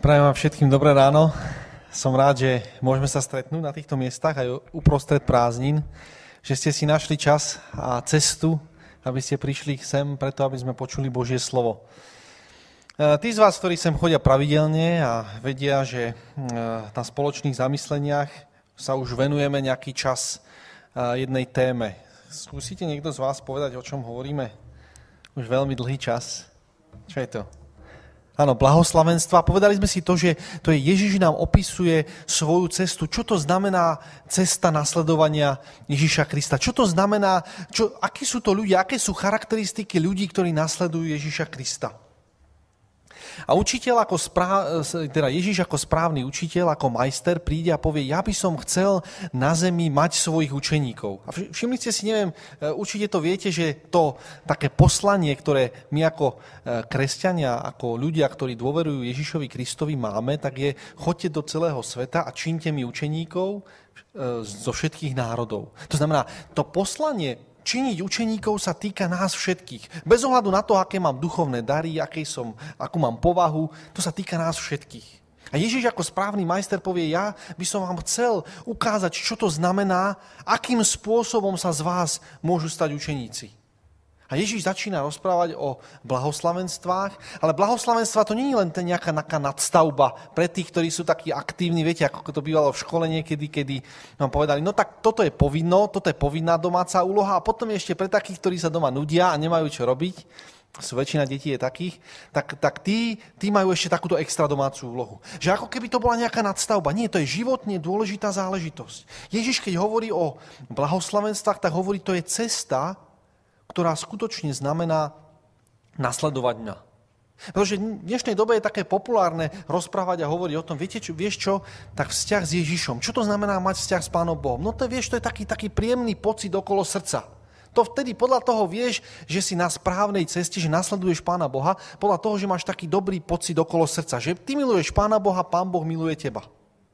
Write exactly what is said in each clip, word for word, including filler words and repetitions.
Prajem vám všetkým dobré ráno. Som rád, že môžeme sa stretnúť na týchto miestach aj uprostred prázdnin, že ste si našli čas a cestu, aby ste prišli sem preto, aby sme počuli Božie slovo. Tí z vás, ktorí sem chodia pravidelne a vedia, že na spoločných zamysleniach sa už venujeme nejaký čas jednej téme. Skúsite niekto z vás povedať, o čom hovoríme? Už veľmi dlhý čas. Čo je to? Áno, blahoslavenstva. Povedali sme si to, že to je Ježiš nám opisuje svoju cestu. Čo to znamená cesta nasledovania Ježiša Krista? Čo to znamená, čo, akí sú to ľudia, aké sú charakteristiky ľudí, ktorí nasledujú Ježiša Krista? A učiteľ ako správ, teda Ježiš ako správny učiteľ, ako majster príde a povie, ja by som chcel na zemi mať svojich učeníkov. A všimli ste si, neviem, určite to viete, že to také poslanie, ktoré my ako kresťania, ako ľudia, ktorí dôverujú Ježišovi Kristovi máme, tak je choďte do celého sveta a čiňte mi učeníkov zo všetkých národov. To znamená, to poslanie činiť učeníkov sa týka nás všetkých. Bez ohľadu na to, aké mám duchovné dary, aké som, akú mám povahu, to sa týka nás všetkých. A Ježiš ako správny majster povie, ja by som vám chcel ukázať, čo to znamená, akým spôsobom sa z vás môžu stať učeníci. A Ježiš začína rozprávať o blahoslavenstvách, ale blahoslavenstva to nie je len ten nejaká nadstavba pre tých, ktorí sú takí aktívni, viete, ako to bývalo v škole niekedy, kedy nám povedali, no tak toto je povinno, toto je povinná domáca úloha a potom je ešte pre takých, ktorí sa doma nudia a nemajú čo robiť, sú väčšina detí je takých, tak, tak tí, tí majú ešte takúto extra domácu úlohu. Že ako keby to bola nejaká nadstavba. Nie, to je životne dôležitá záležitosť. Ježiš, keď hovorí o blahoslavenstvách, tak hovorí, to je cesta, ktorá skutočne znamená nasledovať mňa. Pretože v dnešnej dobe je také populárne rozprávať a hovoriť o tom, viete čo, vieš čo, tak vzťah s Ježišom. Čo to znamená mať vzťah s Pánom Bohom? No to vieš, to je taký, taký príjemný pocit okolo srdca. To vtedy podľa toho vieš, že si na správnej ceste, že nasleduješ Pána Boha, podľa toho, že máš taký dobrý pocit okolo srdca, že ty miluješ Pána Boha, Pán Boh miluje teba.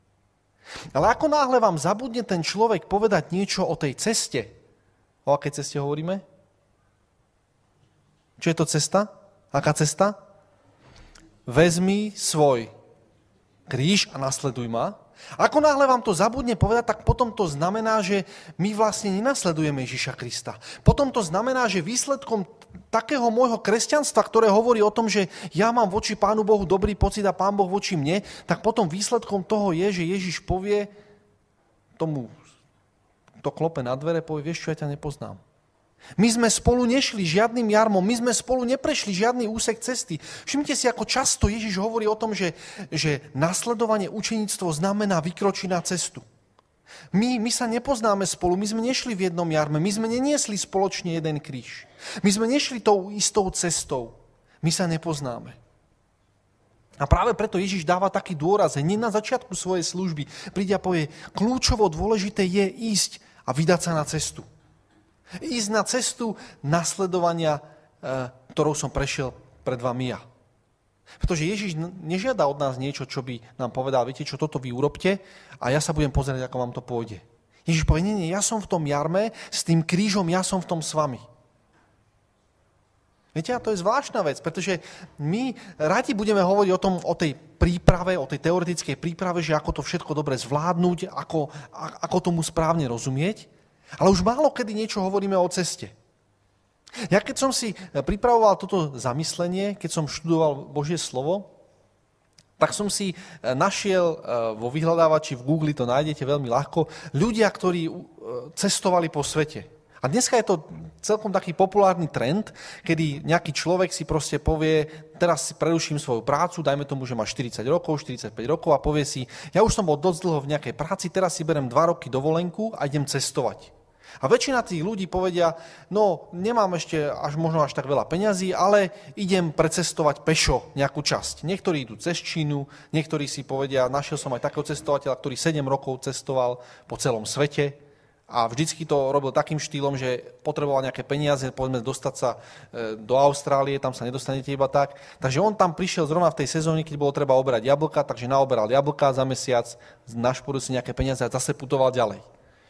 Ale ako náhle vám zabudne ten človek povedať niečo o tej ceste, o akej ceste hovoríme? Čo je to cesta? Aká cesta? Vezmi svoj kríž a nasleduj ma. Ako náhle vám to zabudne povedať, tak potom to znamená, že my vlastne nenasledujeme Ježiša Krista. Potom to znamená, že výsledkom takého môjho kresťanstva, ktoré hovorí o tom, že ja mám voči Pánu Bohu dobrý pocit a Pán Boh voči mne, tak potom výsledkom toho je, že Ježiš povie tomu, kto klope na dvere, povie, vieš čo, ja ťa nepoznám. My sme spolu nešli žiadnym jarmom, my sme spolu neprešli žiadny úsek cesty. Všimnite si, ako často Ježiš hovorí o tom, že, že nasledovanie učeníctvo znamená vykročiť na cestu. My, my sa nepoznáme spolu, my sme nešli v jednom jarme, my sme neniesli spoločne jeden kríž. My sme nešli tou istou cestou, my sa nepoznáme. A práve preto Ježiš dáva taký dôraz, hneď na začiatku svojej služby príde a povie, kľúčovo dôležité je ísť a vydať sa na cestu. Ísť na cestu nasledovania, ktorou som prešiel pred vami ja. Pretože Ježiš nežiada od nás niečo, čo by nám povedal, viete čo, toto vy urobte a ja sa budem pozerať, ako vám to pôjde. Ježiš povie, nie, nie, ja som v tom jarme, s tým krížom, ja som v tom s vami. Viete, a to je zvláštna vec, pretože my radi budeme hovoriť o tom, o tej príprave, o tej teoretickej príprave, že ako to všetko dobre zvládnuť, ako, ako tomu správne rozumieť, ale už málo kedy niečo hovoríme o ceste. Ja keď som si pripravoval toto zamyslenie, keď som študoval Božie slovo, tak som si našiel vo vyhľadávači v Google, to nájdete veľmi ľahko, ľudia, ktorí cestovali po svete. A dneska je to celkom taký populárny trend, kedy nejaký človek si proste povie, teraz si preruším svoju prácu, dajme tomu, že má štyridsať rokov, štyridsaťpäť rokov a povie si, ja už som bol dosť dlho v nejakej práci, teraz si berem dva roky dovolenku a idem cestovať. A väčšina tých ľudí povedia, no nemám ešte až možno až tak veľa peňazí, ale idem precestovať pešo nejakú časť. Niektorí idú cez Čínu, niektorí si povedia, našiel som aj takého cestovateľa, ktorý sedem rokov cestoval po celom svete a vždycky to robil takým štýlom, že potreboval nejaké peniaze, povedzme dostať sa do Austrálie, tam sa nedostanete iba tak. Takže on tam prišiel zrovna v tej sezóne, keď bolo treba oberať jablka, takže naoberal jablka za mesiac, našporil si nejaké peniaze a zase putoval ďalej.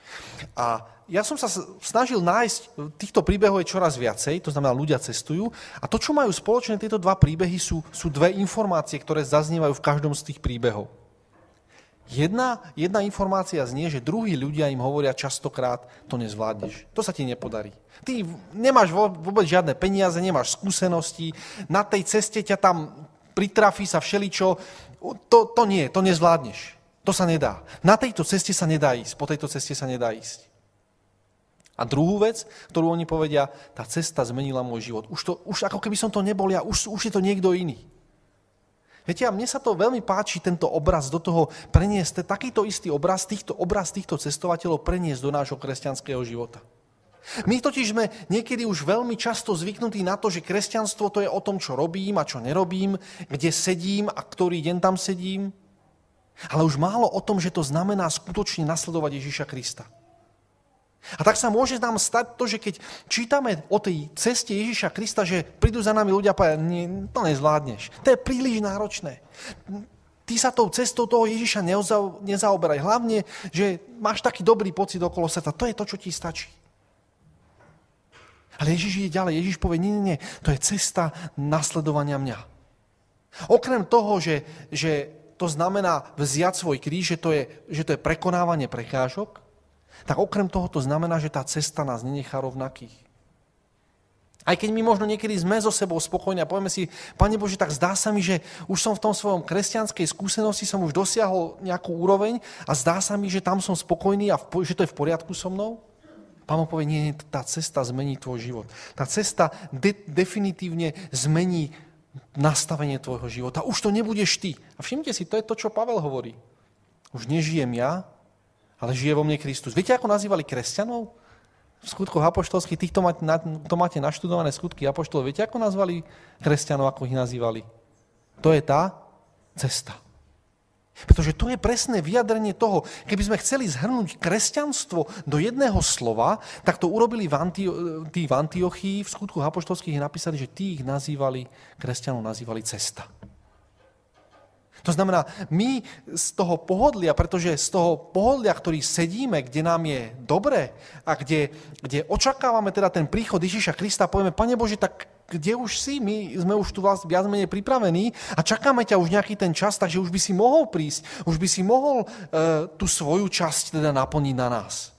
A ja som sa snažil nájsť, týchto príbehov je čoraz viacej, to znamená, ľudia cestujú. A to, čo majú spoločné tieto dva príbehy, sú, sú dve informácie, ktoré zaznievajú v každom z tých príbehov. Jedna, jedna informácia znie, že druhí ľudia im hovoria častokrát, to nezvládneš, to sa ti nepodarí. Ty nemáš vôbec žiadne peniaze, nemáš skúsenosti, na tej ceste ťa tam pritrafí sa všeličo, to, to nie, to nezvládneš. To sa nedá. Na tejto ceste sa nedá ísť, po tejto ceste sa nedá ísť. A druhú vec, ktorú oni povedia, tá cesta zmenila môj život. Už, to, už ako keby som to nebol ja, už, už je to niekto iný. Viete, a mne sa to veľmi páči, tento obraz do toho preniesť, takýto istý obraz, týchto, obraz týchto cestovateľov preniesť do nášho kresťanského života. My totiž sme niekedy už veľmi často zvyknutí na to, že kresťanstvo to je o tom, čo robím a čo nerobím, kde sedím a ktorý deň tam sedím. Ale už málo o tom, že to znamená skutočne nasledovať Ježiša Krista. A tak sa môže nám stať to, že keď čítame o tej ceste Ježiša Krista, že prídu za nami ľudia a povedia, nie, to nezvládneš. To je príliš náročné. Ty sa tou cestou toho Ježiša nezaoberaj. Hlavne, že máš taký dobrý pocit okolo srdca. To je to, čo ti stačí. Ale Ježiš ide ďalej. Ježiš povie, nie, nie, nie. To je cesta nasledovania mňa. Okrem toho, že, že to znamená vziať svoj kríž, že to je, že to je prekonávanie prekážok, tak okrem toho to znamená, že tá cesta nás nenechá rovnakých. Aj keď my možno niekedy sme so sebou spokojní a povieme si, Pane Bože, tak zdá sa mi, že už som v tom svojom kresťanskej skúsenosti som už dosiahol nejakú úroveň a zdá sa mi, že tam som spokojný a v, že to je v poriadku so mnou. Pán mu povie, nie, nie, tá cesta zmení tvoj život. Tá cesta de- definitívne zmení nastavenie tvojho života. Už to nebudeš ty. A všimte si, to je to, čo Pavel hovorí. Už nežijem ja, ale žije vo mne Kristus. Viete, ako nazývali kresťanov? V skutkoch apoštolských, týchto máte, to máte naštudované skutky apoštolov. Viete, ako nazvali kresťanov, ako ich nazývali? To je tá cesta. Pretože to je presné vyjadrenie toho, keby sme chceli zhrnúť kresťanstvo do jedného slova, tak to urobili v Antio- tí v Antiochii, v skutkoch apoštolských napísali, že tí ich nazývali, kresťanov nazývali cesta. To znamená, my z toho pohodlia, pretože z toho pohodlia, ktorý sedíme, kde nám je dobre a kde, kde očakávame teda ten príchod Ježiša Krista, povieme, Pane Bože, tak kde už si? My sme už tu vlastne viac menej pripravení a čakáme ťa už nejaký ten čas, takže už by si mohol prísť, už by si mohol uh, tú svoju časť teda naplniť na nás.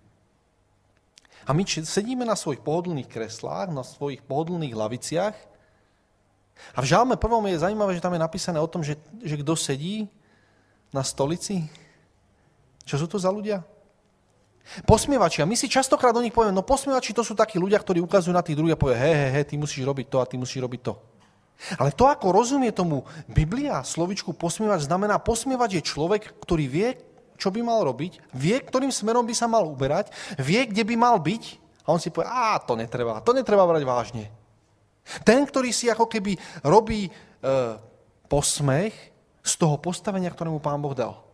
A my sedíme na svojich pohodlných kreslách, na svojich pohodlných laviciach. A v Žalme prvom je zaujímavé, že tam je napísané o tom, že, že kto sedí na stolici. Čo sú to za ľudia? Posmievači. A my si častokrát o nich povieme, no posmievači to sú takí ľudia, ktorí ukazujú na tých druhých a povie, hej, hej, hej, ty musíš robiť to a ty musíš robiť to. Ale to, ako rozumie tomu Biblia, slovičku posmievač, znamená, posmievač je človek, ktorý vie, čo by mal robiť, vie, ktorým smerom by sa mal uberať, vie, kde by mal byť a on si povie, á, to netreba, to netreba brať vážne. Ten, ktorý si ako keby robí e, posmech z toho postavenia, ktorému Pán Boh dal.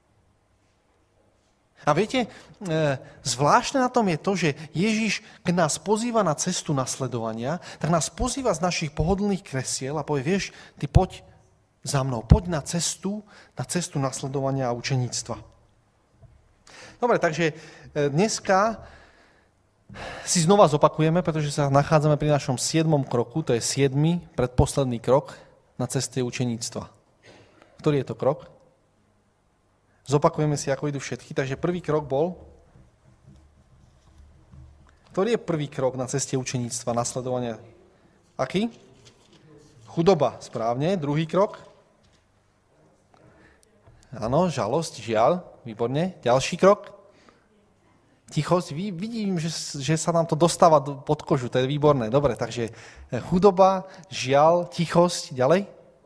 A viete, e, zvláštne na tom je to, že Ježiš, keď nás pozýva na cestu nasledovania, tak nás pozýva z našich pohodlných kresiel a povie, vieš, ty poď za mnou, poď na cestu, na cestu nasledovania a učeníctva. Dobre, takže dneska si znova zopakujeme, pretože sa nachádzame pri našom siedmom kroku, to je siedmy, predposledný krok na ceste učeníctva. Ktorý je to krok? Zopakujeme si, ako idú všetky. Takže prvý krok bol... Ktorý je prvý krok na ceste učeníctva, nasledovania? Aký? Chudoba, správne. Druhý krok? Áno, žalosť, žiaľ, výborne. Ďalší krok? Tichosť, vidím, že, že sa nám to dostáva pod kožu, to je výborné. Dobre, takže chudoba, žiaľ, tichosť, ďalej?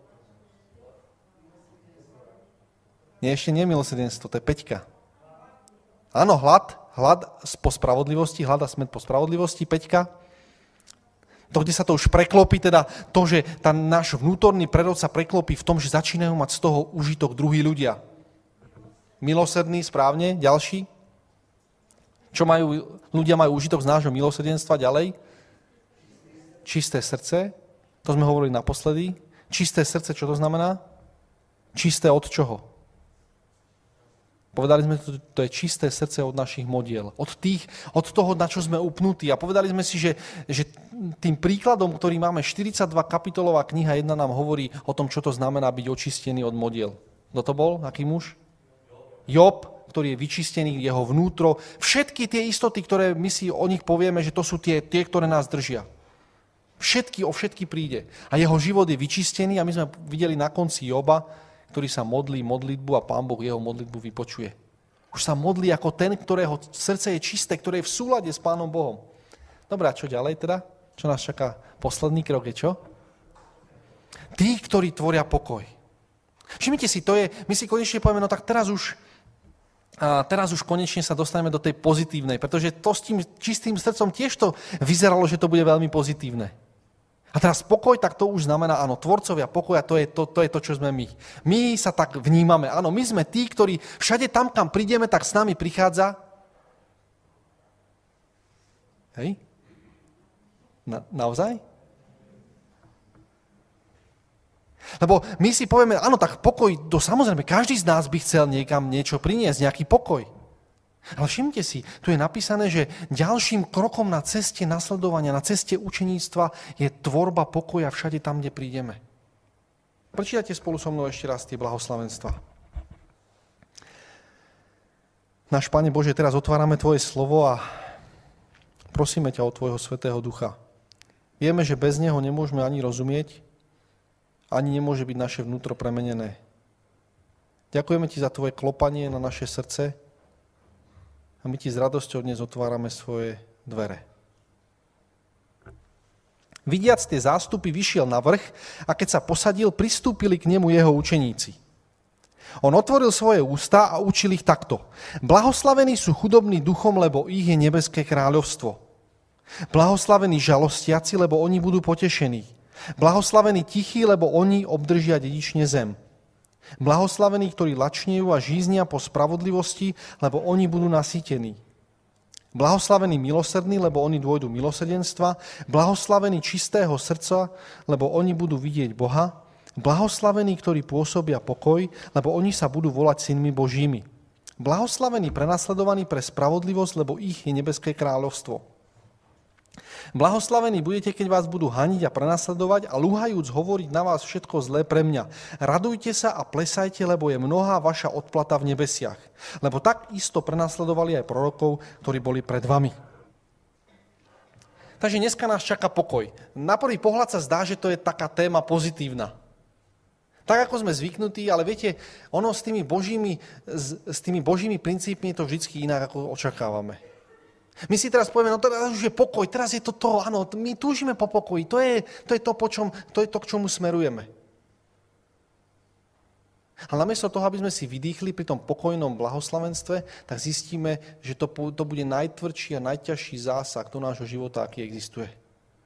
Nie, ešte nie milosrdenstvo, to je päťka. Áno, hlad, hlad po spravodlivosti, hlad a smäd po spravodlivosti, päťka. To, kde sa to už preklopí, teda to, že tá náš vnútorný prerod sa preklopí v tom, že začínajú mať z toho užitok druhí ľudia. Milosrdný, správne, ďalší. Čo majú, ľudia majú užitok z nášho milosrdenstva ďalej? Čisté srdce, to sme hovorili naposledy. Čisté srdce, čo to znamená? Čisté od čoho? Povedali sme, že to je čisté srdce od našich modiel, od tých, od toho, na čo sme upnutí. A povedali sme si, že, že tým príkladom, ktorý máme, štyridsaťdva kapitolová kniha jedna nám hovorí o tom, čo to znamená byť očistený od modiel. Kto to bol? Aký muž? Job, ktorý je vyčistený, jeho vnútro. Všetky tie istoty, ktoré my si o nich povieme, že to sú tie, tie ktoré nás držia. Všetky, o všetky príde. A jeho život je vyčistený a my sme videli na konci Joba, ktorý sa modlí modlitbu a Pán Boh jeho modlitbu vypočuje. Už sa modlí ako ten, ktorého srdce je čisté, ktoré je v súlade s Pánom Bohom. Dobre, a čo ďalej teda? Čo nás čaká? Posledný krok je čo? Tí, ktorí tvoria pokoj. Všimnite si, to je, my si konečne povieme, no tak teraz už, a teraz už konečne sa dostaneme do tej pozitívnej, pretože to s tým čistým srdcom tiež to vyzeralo, že to bude veľmi pozitívne. A teraz pokoj, tak to už znamená, áno, tvorcovia pokoja, to je to, to je to, čo sme my. My sa tak vnímame. Áno, my sme tí, ktorí všade tam, kam prídeme, tak s nami prichádza. Hej? Na, naozaj? Lebo my si povieme, áno, tak pokoj, to samozrejme, každý z nás by chcel niekam niečo priniesť, nejaký pokoj. Ale všimnite si, tu je napísané, že ďalším krokom na ceste nasledovania, na ceste učeníctva je tvorba pokoja všade tam, kde prídeme. Prečítajte spolu so mnou ešte raz tie blahoslavenstva. Náš Pane Bože, teraz otvárame Tvoje slovo a prosíme ťa o Tvojho Svätého Ducha. Vieme, že bez Neho nemôžeme ani rozumieť, ani nemôže byť naše vnútro premenené. Ďakujeme Ti za Tvoje klopanie na naše srdce, a my Ti s radosťou dnes otvárame svoje dvere. Vidiac tie zástupy, vyšiel na vrch a keď sa posadil, pristúpili k nemu jeho učeníci. On otvoril svoje ústa a učil ich takto. Blahoslavení sú chudobní duchom, lebo ich je nebeské kráľovstvo. Blahoslavení žalostiaci, lebo oni budú potešení. Blahoslavení tichí, lebo oni obdržia dedične zem. Blahoslavení, ktorí lačnejú a žíznia po spravodlivosti, lebo oni budú nasýtení. Blahoslavení milosrdní, lebo oni dôjdu milosrdenstva. Blahoslavení čistého srdca, lebo oni budú vidieť Boha. Blahoslavení, ktorí pôsobia pokoj, lebo oni sa budú volať synmi Božími. Blahoslavení prenasledovaní pre spravodlivosť, lebo ich je nebeské kráľovstvo. Blahoslavení budete, keď vás budú haniť a prenasledovať a lúhajúc hovoriť na vás všetko zlé pre mňa. Radujte sa a plesajte, lebo je mnohá vaša odplata v nebesiach. Lebo tak isto prenasledovali aj prorokov, ktorí boli pred vami. Takže dneska nás čaká pokoj. Na prvý pohľad sa zdá, že to je taká téma pozitívna. Tak ako sme zvyknutí, ale viete, ono s tými božími, s, s tými božími princípmi je to vždycky inak, ako očakávame. My si teraz povieme, no teraz už je pokoj, teraz je to to, áno, my túžime po pokoji, to je to, je to, po čom, to, je to k čomu smerujeme. Ale namiesto toho, aby sme si vydýchli pri tom pokojnom blahoslavenstve, tak zistíme, že to, to bude najtvrdší a najťažší zásah do nášho života, aký existuje.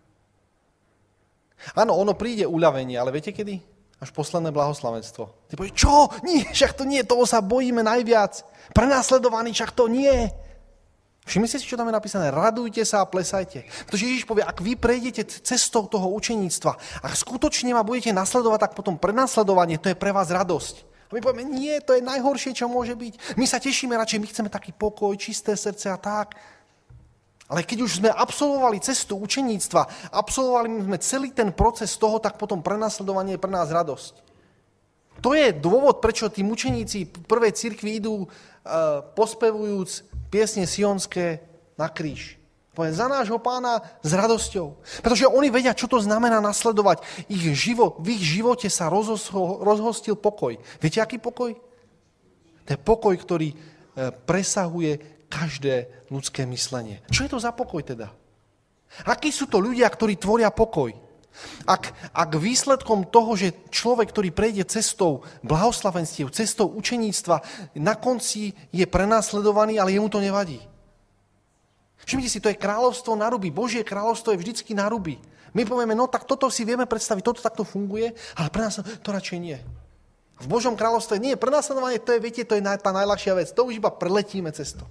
Áno, ono príde uľavenie, ale viete kedy? Až posledné blahoslavenstvo. Ty povieš, čo? Nie, však to nie, toho sa bojíme najviac. Prenasledovaný, však to nie. Všimnite si, čo tam je napísané. Radujte sa a plesajte. Pretože Ježiš povie, ak vy prejdete cestou toho učeníctva, ak skutočne ma budete nasledovať, tak potom prenasledovanie, to je pre vás radosť. A my povieme, nie, to je najhoršie, čo môže byť. My sa tešíme radšej, my chceme taký pokoj, čisté srdce a tak. Ale keď už sme absolvovali cestu učeníctva, absolvovali sme celý ten proces toho, tak potom prenasledovanie je pre nás radosť. To je dôvod, prečo tí mučeníci v prvej cirkvi idú uh, pospevujúc piesne sionské na kríž. Poviem, za nášho Pána s radosťou. Pretože oni vedia, čo to znamená nasledovať. Ich život, v ich živote sa rozhostil, rozhostil pokoj. Viete, aký pokoj? To je pokoj, ktorý presahuje každé ľudské myslenie. Čo je to za pokoj teda? Akí sú to ľudia, ktorí tvoria pokoj? Ak, ak výsledkom toho, že človek, ktorý prejde cestou blahoslavenstiev, cestou učeníctva, na konci je prenasledovaný, ale jemu to nevadí. Všimnite si, to je kráľovstvo na ruby. Božie kráľovstvo je vždycky na ruby. My povieme, no tak toto si vieme predstaviť, toto takto funguje, ale pre nás to radšej nie. V Božom kráľovstve nie, prenasledovanie, to je, viete, to je tá najľahšia vec. To už iba preletíme cez to.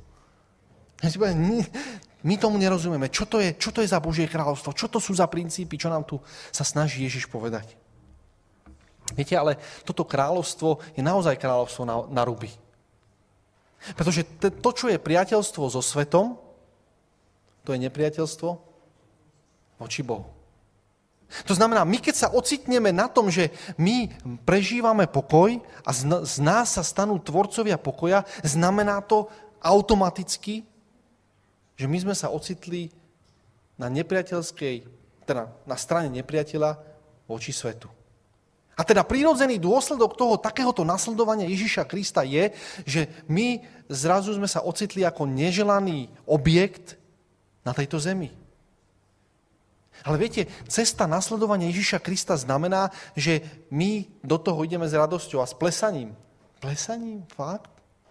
My tomu nerozumieme. Čo to je, čo to je za Božie kráľovstvo? Čo to sú za princípy? Čo nám tu sa snaží Ježiš povedať? Viete, ale toto kráľovstvo je naozaj kráľovstvo na, na ruby. Pretože to, čo je priateľstvo so svetom, to je nepriateľstvo voči Bohu. To znamená, my keď sa ocitneme na tom, že my prežívame pokoj a z nás sa stanú tvorcovia pokoja, znamená to automaticky, že my sme sa ocitli na nepriateľskej, teda na strane nepriateľa voči svetu. A teda prírodzený dôsledok toho takéhoto nasledovania Ježiša Krista je, že my zrazu sme sa ocitli ako neželaný objekt na tejto zemi. Ale viete, cesta nasledovania Ježiša Krista znamená, že my do toho ideme s radosťou a s plesaním. Plesaním? Fakt?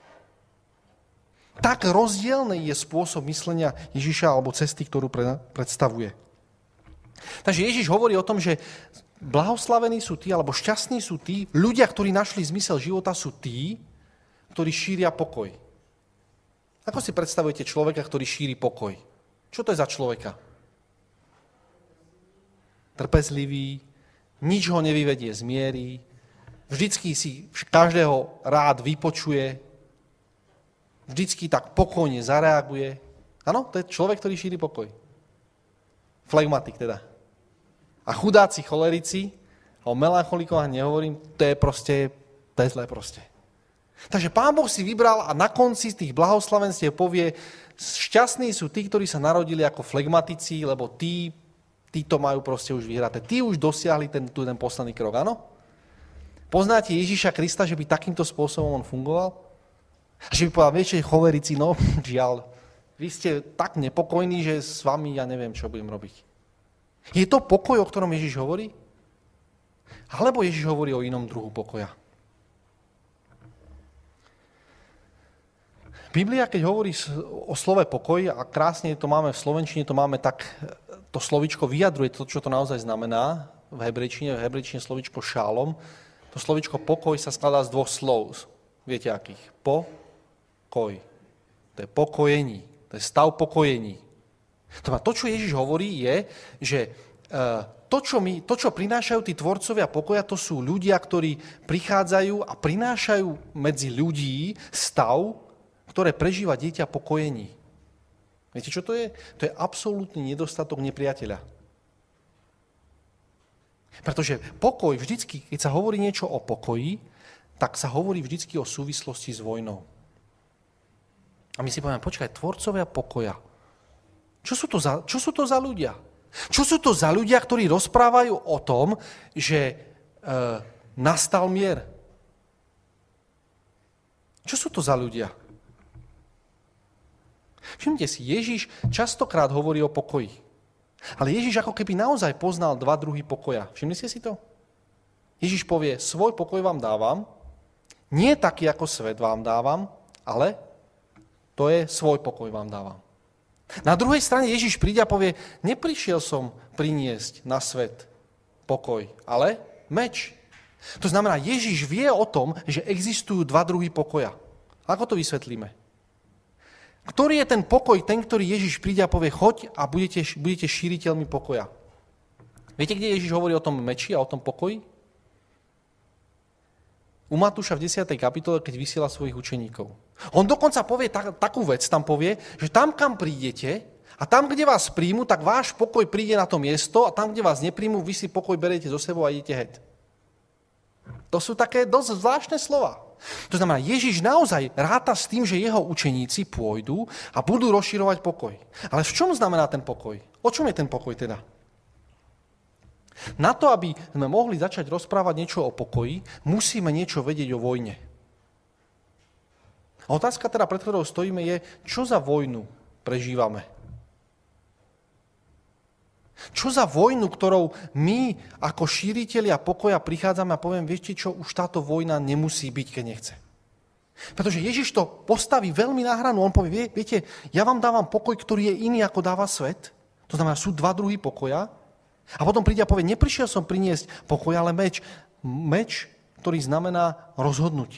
Tak rozdielný je spôsob myslenia Ježiša alebo cesty, ktorú predstavuje. Takže Ježiš hovorí o tom, že blahoslavení sú tí, alebo šťastní sú tí, ľudia, ktorí našli zmysel života, sú tí, ktorí šíria pokoj. Ako si predstavujete človeka, ktorý šíri pokoj? Čo to je za človeka? Trpezlivý, nič ho nevyvedie z miery, vždycky si každého rád vypočuje, vždycky tak pokojne zareaguje. Áno, to je človek, ktorý šíri pokoj. Flegmatik teda. A chudáci cholerici, o melancholikoch nehovorím, to je proste, to je zlé proste. Takže Pán Boh si vybral a na konci tých blahoslavenstiev povie, šťastní sú tí, ktorí sa narodili ako flegmatici, lebo tí, tí to majú proste už vyhraté. Tí už dosiahli ten, ten posledný krok, áno? Poznáte Ježiša Krista, že by takýmto spôsobom on fungoval? A že by povedal, viete, cholerici, no žiaľ, vy ste tak nepokojní, že s vami ja neviem, čo budem robiť. Je to pokoj, o ktorom Ježiš hovorí? Alebo Ježiš hovorí o inom druhu pokoja? Biblia, keď hovorí o slove pokoj, a krásne to máme v slovenčine, to máme tak, to slovičko vyjadruje to, čo to naozaj znamená v hebrejčine, v hebrejčine slovičko šálom. To slovičko pokoj sa skladá z dvoch slov. Viete akých? Pokoj. To je pokojení. To je stav pokojení. To, čo Ježiš hovorí, je, že to čo, my, to, čo prinášajú tí tvorcovia pokoja, to sú ľudia, ktorí prichádzajú a prinášajú medzi ľudí stav, ktoré prežíva dieťa pokojení. Viete, čo to je? To je absolútny nedostatok nepriateľa. Pretože pokoj vždycky, keď sa hovorí niečo o pokoji, tak sa hovorí vždycky o súvislosti s vojnou. A my si povieme, počkaj, tvorcovia pokoja. Čo sú to za, čo sú to za ľudia? Čo sú to za ľudia, ktorí rozprávajú o tom, že e, nastal mier? Čo sú to za ľudia? Všimnite si, Ježiš častokrát hovorí o pokoji. Ale Ježiš ako keby naozaj poznal dva druhy pokoja. Všimli ste si to? Ježiš povie, svoj pokoj vám dávam, nie taký, ako svet vám dávam, ale to je svoj pokoj vám dávam. Na druhej strane Ježiš príde a povie, neprišiel som priniesť na svet pokoj, ale meč. To znamená, Ježiš vie o tom, že existujú dva druhy pokoja. Ako to vysvetlíme? Ktorý je ten pokoj, ten, ktorý Ježiš príde a povie, choď a budete, budete šíriteľmi pokoja. Viete, kde Ježiš hovorí o tom meči a o tom pokoji? U Matúša v desiatej kapitole, keď vysiela svojich učeníkov. On dokonca povie tak, takú vec, tam povie, že tam, kam prídete a tam, kde vás príjmu, tak váš pokoj príde na to miesto a tam, kde vás nepríjmu, vy si pokoj beriete zo sebou a idete heď. To sú také dosť zvláštne slova. To znamená, Ježiš naozaj ráta s tým, že jeho učeníci pôjdu a budú rozširovať pokoj. Ale v čom znamená ten pokoj? O čom je ten pokoj teda? Na to, aby sme mohli začať rozprávať niečo o pokoji, musíme niečo vedieť o vojne. A otázka teda, pred ktorou stojíme, je, čo za vojnu prežívame? Čo za vojnu, ktorou my ako šíritelia pokoja prichádzame a poviem, viete čo, už táto vojna nemusí byť, keď nechce. Pretože Ježiš to postaví veľmi na hranu. On povie, viete, ja vám dávam pokoj, ktorý je iný, ako dáva svet. To znamená, sú dva druhy pokoja. A potom príde a povie, neprišiel som priniesť pokoj, ale meč. Meč, ktorý znamená rozhodnutie.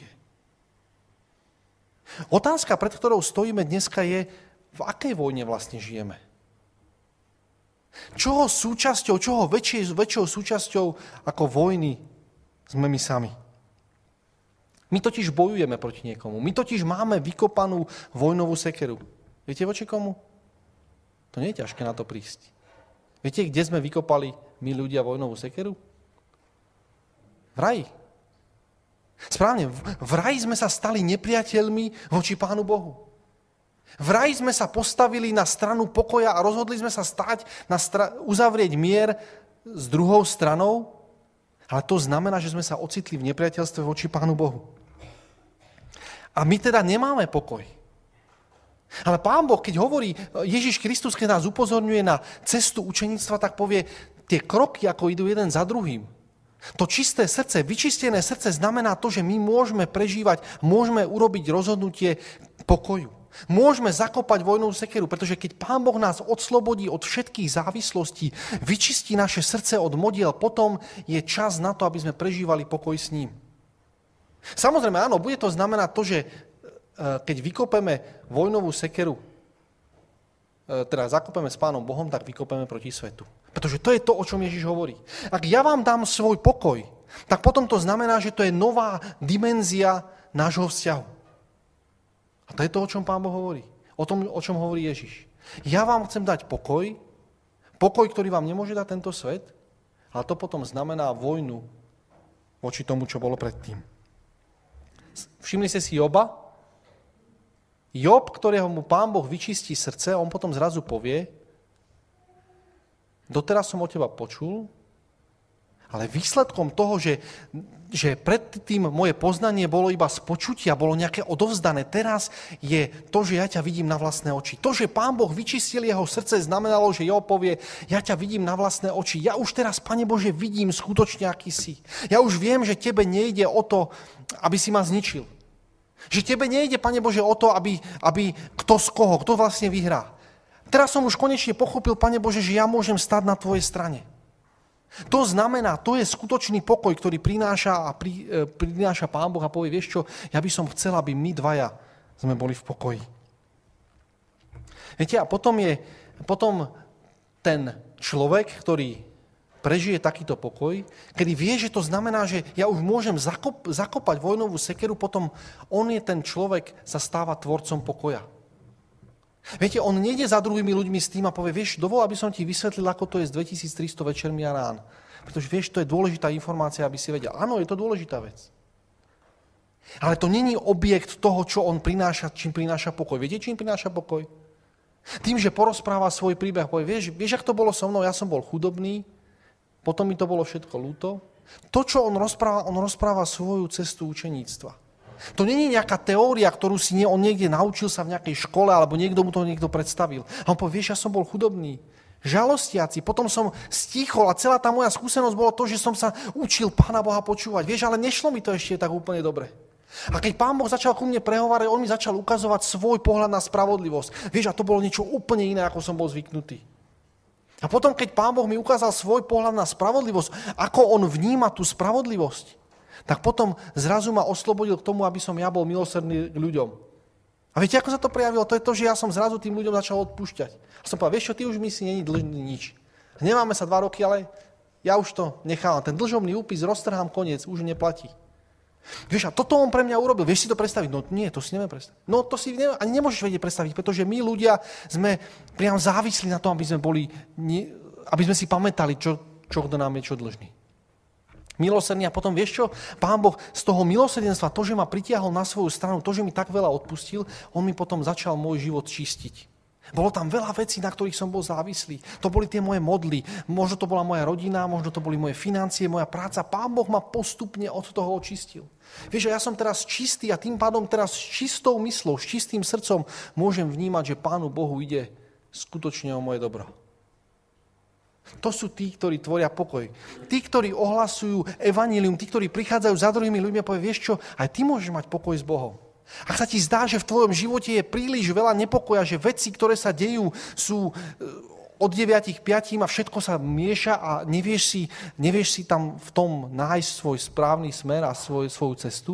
Otázka, pred ktorou stojíme dneska je, v akej vojne vlastne žijeme. Čoho súčasťou, čoho väčšou, väčšou súčasťou ako vojny sme my sami. My totiž bojujeme proti niekomu. My totiž máme vykopanú vojnovú sekeru. Viete voči komu? To nie je ťažké na to prísť. Viete, kde sme vykopali my ľudia vojnovú sekeru? V raji. Správne, v raji sme sa stali nepriateľmi voči Pánu Bohu. V raji sme sa postavili na stranu pokoja a rozhodli sme sa stať, na stra- uzavrieť mier s druhou stranou, ale to znamená, že sme sa ocitli v nepriateľstve voči Pánu Bohu. A my teda nemáme pokoj. Ale Pán Boh, keď hovorí, Ježiš Kristus, keď nás upozorňuje na cestu učeníctva, tak povie tie kroky, ako idú jeden za druhým. To čisté srdce, vyčistené srdce znamená to, že my môžeme prežívať, môžeme urobiť rozhodnutie pokoju. Môžeme zakopať vojnovú sekeru, pretože keď Pán Boh nás odslobodí od všetkých závislostí, vyčistí naše srdce od modiel, potom je čas na to, aby sme prežívali pokoj s ním. Samozrejme, áno, bude to znamenať to, že keď vykopeme vojnovú sekeru, teda zakopeme s Pánom Bohom, tak vykopeme proti svetu. Pretože to je to, o čom Ježiš hovorí. Ak ja vám dám svoj pokoj, tak potom to znamená, že to je nová dimenzia nášho vzťahu. A to je to, o čom Pán Boh hovorí. O tom, o čom hovorí Ježiš. Ja vám chcem dať pokoj, pokoj, ktorý vám nemôže dať tento svet, ale to potom znamená vojnu voči tomu, čo bolo predtým. Všimli ste si Joba? Job, ktorého mu Pán Boh vyčistí srdce, on potom zrazu povie, doteraz som o teba počul, ale výsledkom toho, že, že predtým moje poznanie bolo iba z počutia, bolo nejaké odovzdané, teraz je to, že ja ťa vidím na vlastné oči. To, že Pán Boh vyčistil jeho srdce, znamenalo, že Job povie, ja ťa vidím na vlastné oči. Ja už teraz, Pane Bože, vidím skutočne, aký si. Ja už viem, že tebe nejde o to, aby si ma zničil. Že tebe nejde, Pane Bože, o to, aby, aby kto z koho, kto vlastne vyhrá. Teraz som už konečne pochopil, Pane Bože, že ja môžem stať na tvojej strane. To znamená, to je skutočný pokoj, ktorý prináša, a pri, e, prináša Pán Boh a povie, vieš čo, ja by som chcel, aby my dvaja sme boli v pokoji. Viete, a potom je potom ten človek, ktorý prežije takýto pokoj, kedy vie, že to znamená, že ja už môžem zakop, zakopať vojnovú sekeru, potom on je ten človek, sa stáva tvorcom pokoja. Viete, on nejde za druhými ľuďmi s tým a povie, vieš, dovol, aby som ti vysvetlil, ako to je z dvetisíctristo večermi a rán. Pretože vieš, to je dôležitá informácia, aby si vedel. Áno, je to dôležitá vec. Ale to není objekt toho, čo on prináša, čím prináša pokoj. Viete, čím prináša pokoj? Tým, že porozpráva svoj príbeh, povie, vieš, vieš, ak to bolo so mnou, ja som bol chudobný, potom mi to bolo všetko ľúto. To, čo on rozpráva, on rozpráva svoju cestu učeníctva. To nie je nejaká teória, ktorú si nie, on niekde naučil sa v nejakej škole, alebo niekto mu to niekto predstavil. A on povie, vieš, ja som bol chudobný, žalostiaci, potom som stíchol a celá tá moja skúsenosť bolo to, že som sa učil Pána Boha počúvať. Vieš, ale nešlo mi to ešte tak úplne dobre. A keď Pán Boh začal ku mne prehovárať, on mi začal ukazovať svoj pohľad na spravodlivosť. Vieš, a to bolo niečo úplne iné, ako som bol zvyknutý. A potom, keď Pán Boh mi ukázal svoj pohľad na spravodlivosť, ako on vníma tú spravodlivosť, tak potom zrazu ma oslobodil k tomu, aby som ja bol milosrdný k ľuďom. A viete, ako sa to prejavilo? To je to, že ja som zrazu tým ľuďom začal odpúšťať. A som povedal, vieš čo, ty už mi si není dlžný nič. Nemáme sa dva roky, ale ja už to nechávam. Ten dlžobný úpis roztrhám, koniec, už neplatí. Vieš, a toto on pre mňa urobil. Vieš si to predstaviť? No nie, to si neviem predstaviť. No to si ne, ani nemôžeš vedieť predstaviť, pretože my ľudia sme priam závislí na tom, aby sme boli, aby sme si pamätali, čo, čo kto nám je čo dlžný. Milosrdný a potom vieš čo? Pán Boh z toho milosrdenstva, to, že ma pritiahol na svoju stranu, to, že mi tak veľa odpustil, on mi potom začal môj život čistiť. Bolo tam veľa vecí, na ktorých som bol závislý. To boli tie moje modly. Možno to bola moja rodina, možno to boli moje financie, moja práca. Pán Boh ma postupne od toho očistil. Vieš, ja som teraz čistý a tým pádom teraz s čistou myslou, s čistým srdcom môžem vnímať, že Pánu Bohu ide skutočne o moje dobro. To sú tí, ktorí tvoria pokoj. Tí, ktorí ohlasujú evanjelium, tí, ktorí prichádzajú za druhými ľuďmi a povie, vieš čo, aj ty môžeš mať pokoj s Bohom. Ak sa ti zdá, že v tvojom živote je príliš veľa nepokoja, že veci, ktoré sa dejú, sú od deviatich piatím a všetko sa mieša a nevieš si, nevieš si tam v tom nájsť svoj správny smer a svoj, svoju cestu,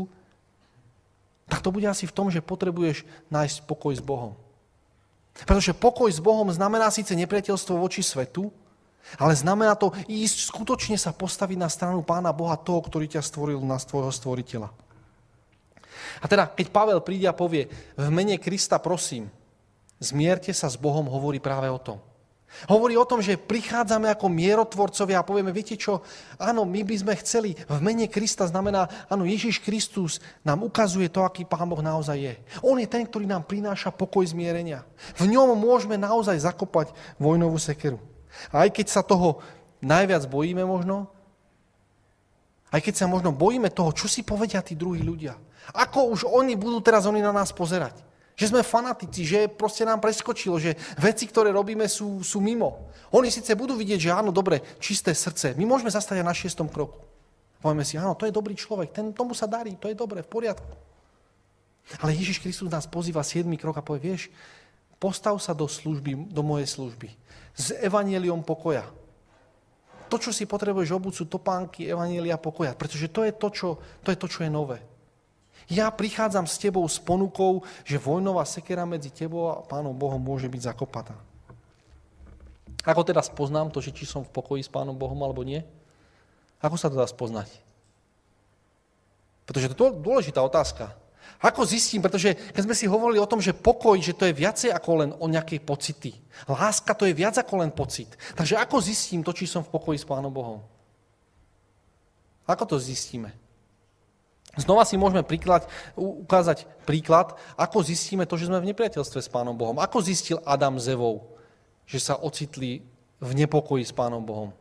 tak to bude asi v tom, že potrebuješ nájsť pokoj s Bohom. Pretože pokoj s Bohom znamená síce nepriateľstvo voči svetu, ale znamená to ísť skutočne sa postaviť na stranu Pána Boha, toho, ktorý ťa stvoril na tvojho stvoriteľa. A teda, keď Pavel príde a povie, v mene Krista prosím, zmierte sa s Bohom, hovorí práve o tom. Hovorí o tom, že prichádzame ako mierotvorcovia a povieme, viete čo, áno, my by sme chceli, v mene Krista znamená, áno, Ježiš Kristus nám ukazuje to, aký Pán Boh naozaj je. On je ten, ktorý nám prináša pokoj zmierenia. V ňom môžeme naozaj zakopať vojnovú sekeru. A aj keď sa toho najviac bojíme možno, aj keď sa možno bojíme toho, čo si povedia tí druhí ľudia. Ako už oni budú teraz oni na nás pozerať. Že sme fanatici, že proste nám preskočilo, že veci, ktoré robíme, sú, sú mimo. Oni síce budú vidieť, že áno, dobre, čisté srdce. My môžeme zastať aj na šiestom kroku. Povieme si, áno, to je dobrý človek, ten, tomu sa darí, to je dobre, v poriadku. Ale Ježiš Kristus nás pozýva siedmy krok a povie, vieš, postav sa do služby, do mojej služby. S evanjeliom pokoja. To, čo si potrebuješ obuť, sú topánky evanjelia pokoja, pretože to je to, čo, to je to, čo je nové. Ja prichádzam s tebou s ponukou, že vojnová sekera medzi tebou a Pánom Bohom môže byť zakopatá. Ako teda spoznám to, že či som v pokoji s Pánom Bohom alebo nie? Ako sa to dá spoznať? Pretože to je dôležitá otázka. Ako zistím, pretože keď sme si hovorili o tom, že pokoj, že to je viacej ako len o nejakej pocity. Láska to je viac ako len pocit. Takže ako zistím to, či som v pokoji s Pánom Bohom? Ako to zistíme? Znova si môžeme príklad, ukázať príklad, ako zistíme to, že sme v nepriateľstve s Pánom Bohom. Ako zistil Adam s Evou, že sa ocitli v nepokoji s Pánom Bohom?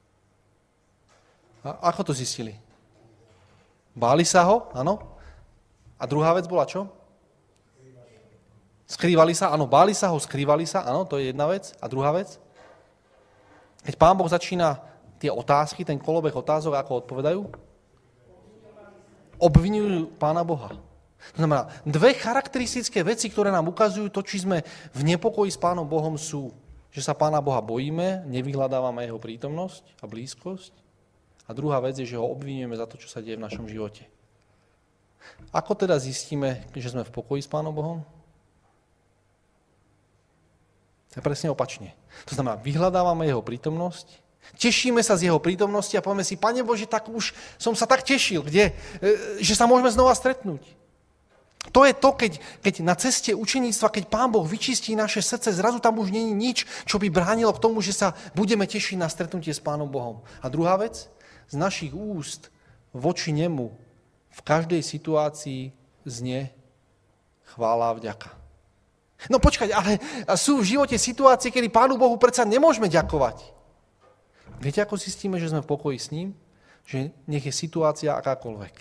A ako to zistili? Báli sa ho, áno. A druhá vec bola čo? Skrývali sa, áno, báli sa ho, skrývali sa, áno, to je jedna vec. A druhá vec? Keď Pán Boh začína tie otázky, ten kolobeh otázok, ako odpovedajú? Obvinujú Pána Boha. To znamená, dve charakteristické veci, ktoré nám ukazujú to, či sme v nepokoji s Pánom Bohom sú, že sa Pána Boha bojíme, nevyhľadávame jeho prítomnosť a blízkosť. A druhá vec je, že ho obvinujeme za to, čo sa deje v našom živote. Ako teda zistíme, že sme v pokoji s Pánom Bohom? To je presne opačne. To znamená, vyhľadávame jeho prítomnosť, tešíme sa z jeho prítomnosti a povieme si, Pane Bože, tak už som sa tak tešil, kde, že sa môžeme znova stretnúť. To je to, keď, keď na ceste učeníctva, keď Pán Boh vyčistí naše srdce, zrazu tam už nie je nič, čo by bránilo k tomu, že sa budeme tešiť na stretnutie s Pánom Bohom. A druhá vec, z našich úst voči nemu v každej situácii znie chvála a vďaka. No počkať, ale sú v živote situácie, kedy Pánu Bohu predsa nemôžeme ďakovať. Viete, ako zistíme, že sme v pokoji s ním? Že nech je situácia akákoľvek.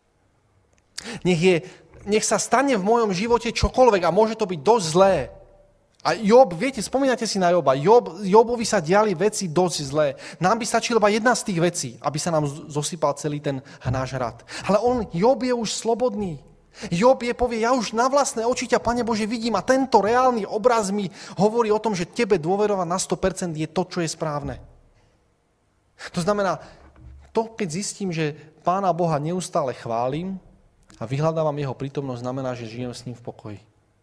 Nech, je, nech sa stane v mojom živote čokoľvek a môže to byť dosť zlé. A Job, viete, spomínate si na Joba, Job, Jobovi sa diali veci dosť zlé. Nám by stačila iba jedna z tých vecí, aby sa nám zosypal celý ten náš hrad. Ale on, Job je už slobodný. Job je povie, ja už na vlastné oči ťa, Pane Bože, vidím a tento reálny obraz mi hovorí o tom, že tebe dôverovať na sto percent je to, čo je správne. To znamená, to, keď zistím, že Pána Boha neustále chválim a vyhľadávam jeho prítomnosť, znamená, že žijem s ním v pokoji.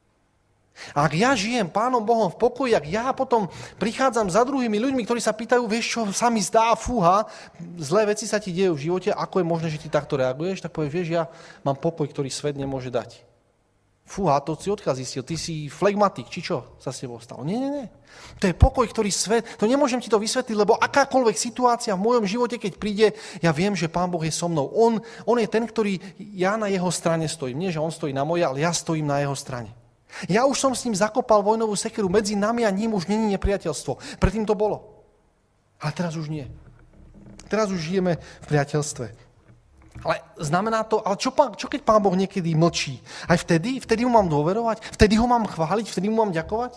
A ak ja žijem Pánom Bohom v pokoji, ak ja potom prichádzam za druhými ľuďmi, ktorí sa pýtajú, vieš čo, sa mi zdá, fúha, zlé veci sa ti dejú v živote, ako je možné, že ty takto reaguješ, tak povieš, vieš, ja mám pokoj, ktorý svet nemôže dať. Fúha, to si odkiaľ zistil, ty si flegmatik, či čo sa s tebou stalo? Nie, nie, nie. To je pokoj, ktorý svet, to nemôžem ti to vysvetliť, lebo akákoľvek situácia v mojom živote, keď príde, ja viem, že Pán Boh je so mnou. On, on je ten, ktorý, ja na jeho strane stojím. Nie, že on stojí na mojej, ale ja stojím na jeho strane. Ja už som s ním zakopal vojnovú sekeru, medzi nami a ním už není nepriateľstvo. Predtým to bolo. Ale teraz už nie. Teraz už žijeme v priateľstve. Ale znamená to, ale čo, čo keď Pán Boh niekedy mlčí? Aj vtedy? Vtedy mu mám dôverovať? Vtedy ho mám chváliť? Vtedy mu mám ďakovať?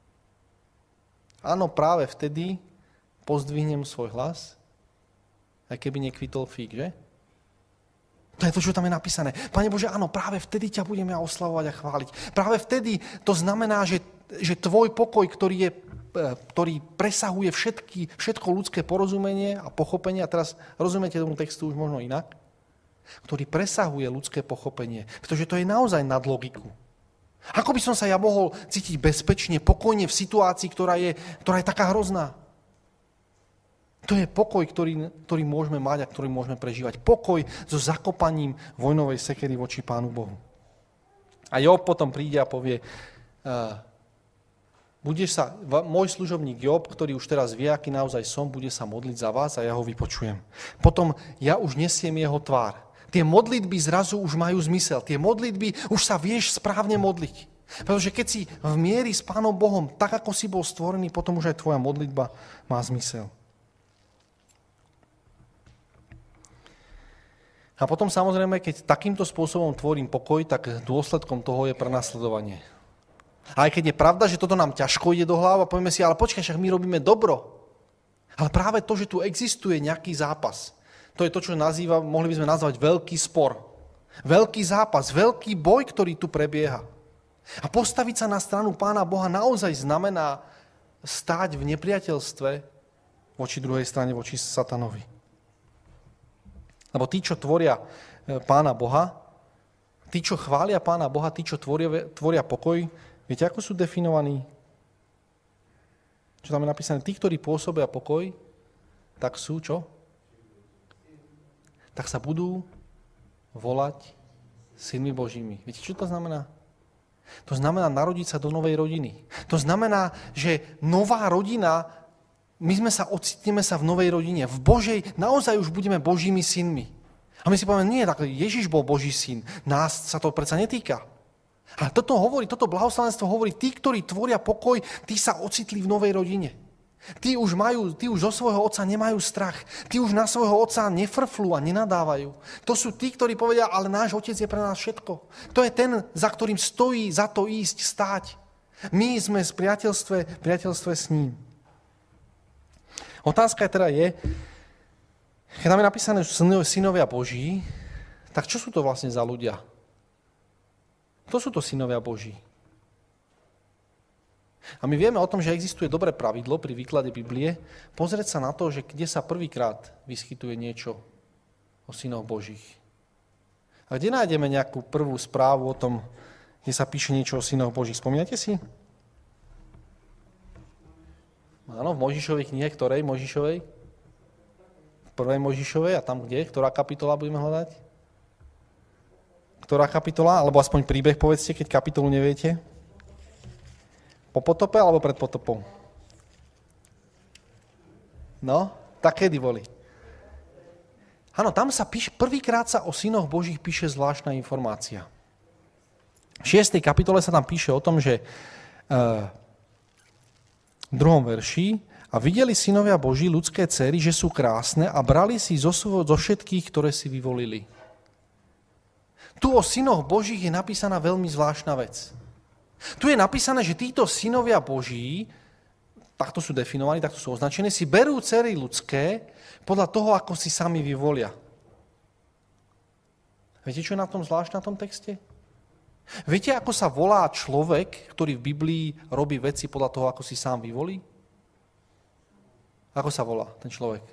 Áno, práve vtedy pozdvihnem svoj hlas, aj keby nekvitol fík, že? To je to, čo tam je napísané. Pane Bože, áno, práve vtedy ťa budem ja oslavovať a chváliť. Práve vtedy to znamená, že, že tvoj pokoj, ktorý, je, ktorý presahuje všetky, všetko ľudské porozumenie a pochopenie, a teraz rozumiete tomu textu už možno inak, ktorý presahuje ľudské pochopenie, pretože to je naozaj nad logiku. Ako by som sa ja mohol cítiť bezpečne, pokojne v situácii, ktorá je, ktorá je taká hrozná? To je pokoj, ktorý, ktorý môžeme mať a ktorý môžeme prežívať. Pokoj so zakopaním vojnovej sekery voči Pánu Bohu. A Job potom príde a povie, uh, budeš sa, môj služobník Job, ktorý už teraz vie, aký naozaj som, bude sa modliť za vás a ja ho vypočujem. Potom ja už nesiem jeho tvár. Tie modlitby zrazu už majú zmysel. Tie modlitby, už sa vieš správne modliť. Pretože keď si v miery s Pánom Bohom, tak ako si bol stvorený, potom už aj tvoja modlitba má zmysel. A potom samozrejme, keď takýmto spôsobom tvorím pokoj, tak dôsledkom toho je prenasledovanie. A aj keď je pravda, že toto nám ťažko ide do hlav a povieme si, ale počkaj, však my robíme dobro. Ale práve to, že tu existuje nejaký zápas, to je to, čo nazýva, mohli by sme nazvať veľký spor. Veľký zápas, veľký boj, ktorý tu prebieha. A postaviť sa na stranu Pána Boha naozaj znamená stáť v nepriateľstve voči druhej strane, voči satanovi. Lebo tí, čo tvoria Pána Boha, tí, čo chvália Pána Boha, tí, čo tvoria, tvoria pokoj, viete, ako sú definovaní? Čo tam je napísané? Tí, ktorí pôsobia pokoj, tak sú čo? Tak sa budú volať synmi Božími. Viete, čo to znamená? To znamená narodiť sa do novej rodiny. To znamená, že nová rodina, my sme sa ocitneme sa v novej rodine. V Božej, naozaj už budeme Božími synmi. A my si povieme, nie, tak Ježiš bol Boží syn. Nás sa to predsa netýka. Ale toto hovorí, toto blahoslavenstvo hovorí, tí, ktorí tvoria pokoj, tí sa ocitli v novej rodine. Tí už majú, tí už zo svojho otca nemajú strach. Tí už na svojho otca nefrflú a nenadávajú. To sú tí, ktorí povedia, ale náš otec je pre nás všetko. To je ten, za ktorým stojí za to ísť, stáť. My sme v priateľstve, priateľstve s ním. Otázka teda je, keď tam je napísané synovia Boží, tak čo sú to vlastne za ľudia? Kto sú to synovia Boží? A my vieme o tom, že existuje dobré pravidlo pri výklade Biblie, pozrieť sa na to, že kde sa prvýkrát vyskytuje niečo o synoch Božích. A kde nájdeme nejakú prvú správu o tom, kde sa píše niečo o synoch Božích? Spomínate si? Áno, v Mojžišovej knihe, ktorej Mojžišovej? V prvej Mojžišovej a tam kde? Ktorá kapitola budeme hľadať? Ktorá kapitola? Alebo aspoň príbeh povedzte, keď kapitolu neviete. Po potope alebo pred potopom? No, tak kedy boli? Áno, tam sa píše, prvýkrát sa o synoch Božích píše zvláštna informácia. V šiestej kapitole sa tam píše o tom, že uh, v druhom verši a videli synovia Boží ľudské dcery, že sú krásne a brali si zo, zo všetkých, ktoré si vyvolili. Tu o synoch Božích je napísaná veľmi zvláštna vec. Tu je napísané, že títo synovia Boží, takto sú definovaní, takto sú označení, si berú dcery ľudské podľa toho, ako si sami vyvolia. Viete, čo je na tom zvláštne na tom texte? Viete, ako sa volá človek, ktorý v Biblii robí veci podľa toho, ako si sám vyvolí? Ako sa volá ten človek?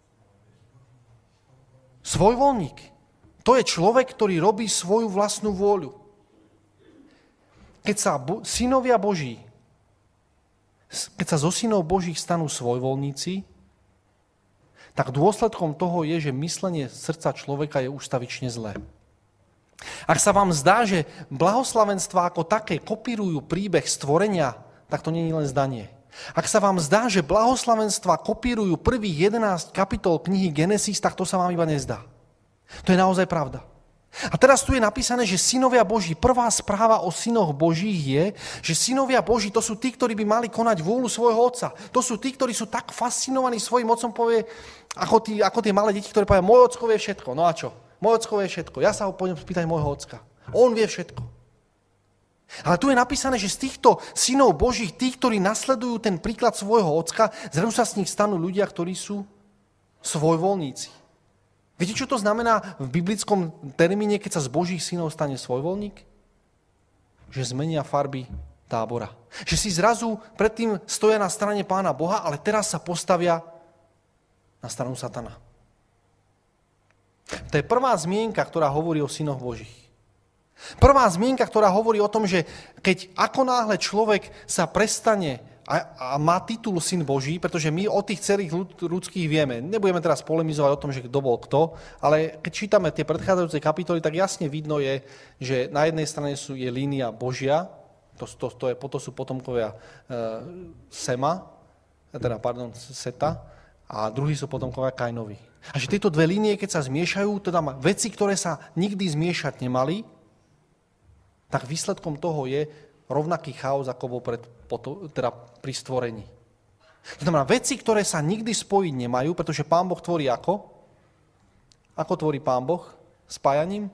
Svojvoľník. To je človek, ktorý robí svoju vlastnú vôľu. Keď sa bo- synovia Boží, keď sa zo synov Božích stanú svojvoľníci, tak dôsledkom toho je, že myslenie srdca človeka je ustavične zlé. Ak sa vám zdá, že blahoslavenstvá ako také kopírujú príbeh stvorenia, tak to nie je len zdanie. Ak sa vám zdá, že blahoslavenstvá kopírujú prvých jedenásť kapitol knihy Genesis, tak to sa vám iba nezdá. To je naozaj pravda. A teraz tu je napísané, že synovia Boží, prvá správa o synoch Božích je, že synovia Boží to sú tí, ktorí by mali konať vôľu svojho otca. To sú tí, ktorí sú tak fascinovaní svojim otcom, povie, ako, tí, ako tie malé deti, ktoré povedia, môj ocko vie všetko. No a čo? Môj ocko vie všetko. Ja sa ho pôjdem spýtať môjho ocka. On vie všetko. Ale tu je napísané, že z týchto synov Božích, tí, ktorí nasledujú ten príklad svojho ocka, zrazu sa z nich stanú ľudia, ktorí sú svojvoľníci. Viete, čo to znamená v biblickom termíne, keď sa z Božích synov stane svojvoľník? Že zmenia farby tábora. Že si zrazu predtým stoja na strane Pána Boha, ale teraz sa postavia na stranu satana. To je prvá zmienka, ktorá hovorí o synoch Božích. Prvá zmienka, ktorá hovorí o tom, že keď ako náhle človek sa prestane a, a má titul Syn Boží, pretože my o tých celých ľudských vieme. Nebudeme teraz polemizovať o tom, že kto bol kto, ale keď čítame tie predchádzajúce kapitoly, tak jasne vidno je, že na jednej strane sú, je línia Božia, to, to, to, je, to sú potomkovia e, Sema, teda, pardon, Seta, a druhí sú potomkovia Kainovi. A že tieto dve línie, keď sa zmiešajú, teda veci, ktoré sa nikdy zmiešať nemali, tak výsledkom toho je rovnaký chaos, ako bol pred, teda pri stvorení. To znamená, veci, ktoré sa nikdy spojiť nemajú, pretože Pán Boh tvorí ako? Ako tvorí Pán Boh? Spájaním?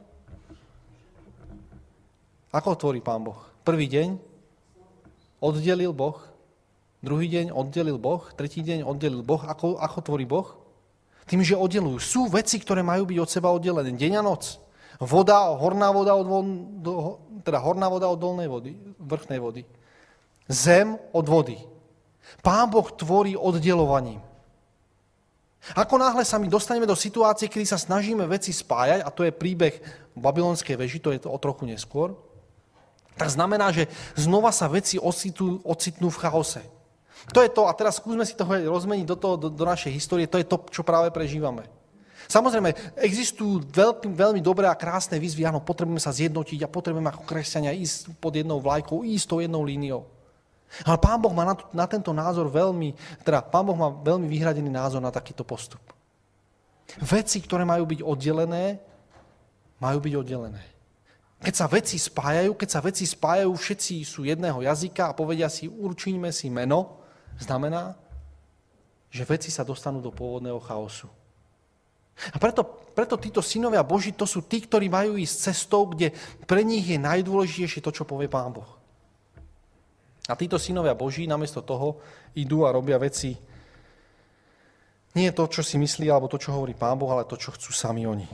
Ako tvorí Pán Boh? Prvý deň oddelil Boh, druhý deň oddelil Boh, tretí deň oddelil Boh. Ako, ako tvorí Boh? Tým, že oddelujú. Sú veci, ktoré majú byť od seba oddelené. Deň a noc. Voda, horná voda od, do, teda horná voda od dolnej vody, vrchnej vody. Zem od vody. Pán Boh tvorí oddelovaním. Ako náhle sa my dostaneme do situácie, kedy sa snažíme veci spájať, a to je príbeh babylonskej veži, to je to o trochu neskôr, tak znamená, že znova sa veci ocitnú, ocitnú v chaose. To je to, a teraz skúsme si to rozmeniť do, toho, do, do našej histórie, to je to, čo práve prežívame. Samozrejme, existujú veľmi, veľmi dobré a krásne výzvy, áno, potrebujeme sa zjednotiť a potrebujeme ako kresťania ísť pod jednou vlajkou, ísť tou jednou líniou. Ale Pán Boh má na, to, na tento názor veľmi, teda Pán Boh má veľmi vyhradený názor na takýto postup. Veci, ktoré majú byť oddelené, majú byť oddelené. Keď sa veci spájajú, keď sa veci spájajú, všetci sú jedného jazyka a povedia si, určíme si meno, znamená, že veci sa dostanú do pôvodného chaosu. A preto, preto títo synovia Boží, to sú tí, ktorí majú ísť cestou, kde pre nich je najdôležitejšie to, čo povie Pán Boh. A títo synovia Boží namiesto toho idú a robia veci, nie to, čo si myslí, alebo to, čo hovorí Pán Boh, ale to, čo chcú sami oni.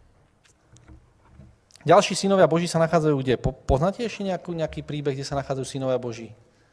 Ďalší synovia Boží sa nachádzajú kde? Po, poznáte ešte nejaký, nejaký príbeh, kde sa nachádzajú synovia Boží?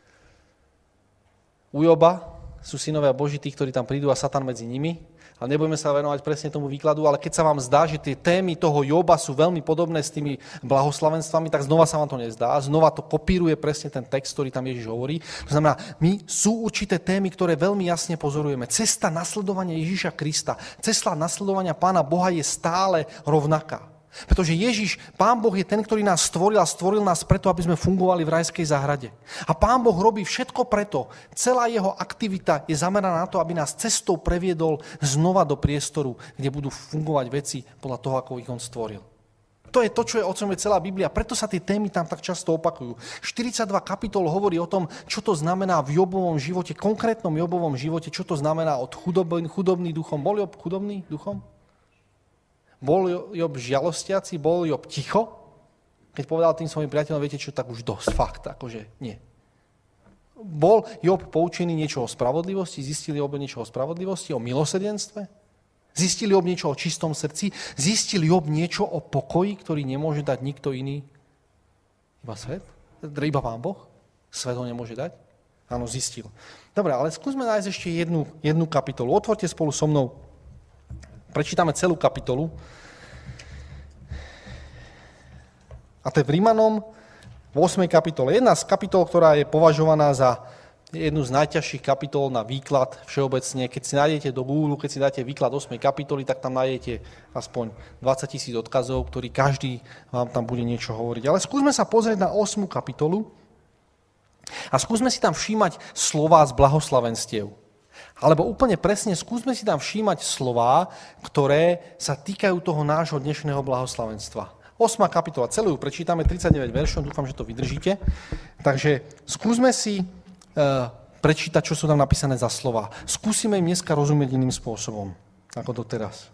U Joba sú synovia Boží, tí, ktorí tam prídu a Satan medzi nimi. Ale nebudeme sa venovať presne tomu výkladu, ale keď sa vám zdá, že tie témy toho Joba sú veľmi podobné s tými blahoslavenstvami, tak znova sa vám to nezdá. Znova to kopíruje presne ten text, ktorý tam Ježiš hovorí. To znamená, my sú určité témy, ktoré veľmi jasne pozorujeme. Cesta nasledovania Ježiša Krista, cesta nasledovania Pána Boha je stále rovnaká. Pretože Ježiš, Pán Boh je ten, ktorý nás stvoril a stvoril nás preto, aby sme fungovali v rajskej záhrade. A Pán Boh robí všetko preto. Celá jeho aktivita je zameraná na to, aby nás cestou previedol znova do priestoru, kde budú fungovať veci podľa toho, ako ich on stvoril. To je to, čo je, o čom je celá Biblia. Preto sa tie témy tam tak často opakujú. štyridsaťdva kapitol hovorí o tom, čo to znamená v Jobovom živote, konkrétnom Jobovom živote, čo to znamená od chudobný, chudobný duchom. Bol Job chudobný duchom? Bol Job žialostiaci, bol Job ticho? Keď povedal tým svojim priateľom, viete čo, tak už dosť, fakt, akože nie. Bol Job poučený niečo o spravodlivosti? Zistili Job niečo o spravodlivosti, o milosrdenstve? Zistili Job niečo o čistom srdci? Zistili Job niečo o pokoji, ktorý nemôže dať nikto iný? Iba svet? Iba Pán Boh? Svet ho nemôže dať? Áno, zistil. Dobre, ale skúsme nájsť ešte jednu, jednu kapitolu. Otvorte spolu so mnou. Prečítame celú kapitolu. A to je v Rímanom v ôsmej kapitole. Jedna z kapitol, ktorá je považovaná za jednu z najťažších kapitol na výklad všeobecne. Keď si nájdete do Google, keď si dáte výklad ôsmej kapitoly, tak tam nájdete aspoň dvadsať tisíc odkazov, ktorý každý vám tam bude niečo hovoriť. Ale skúsme sa pozrieť na ôsmu kapitolu a skúsme si tam všímať slová z blahoslavenstiev. Alebo úplne presne, skúsme si tam všímať slová, ktoré sa týkajú toho nášho dnešného blahoslavenstva. ôsma kapitola, celú prečítame, tridsaťdeväť veršov, dúfam, že to vydržíte. Takže skúsme si e, prečítať, čo sú tam napísané za slová. Skúsime im dneska rozumieť iným spôsobom, ako doteraz.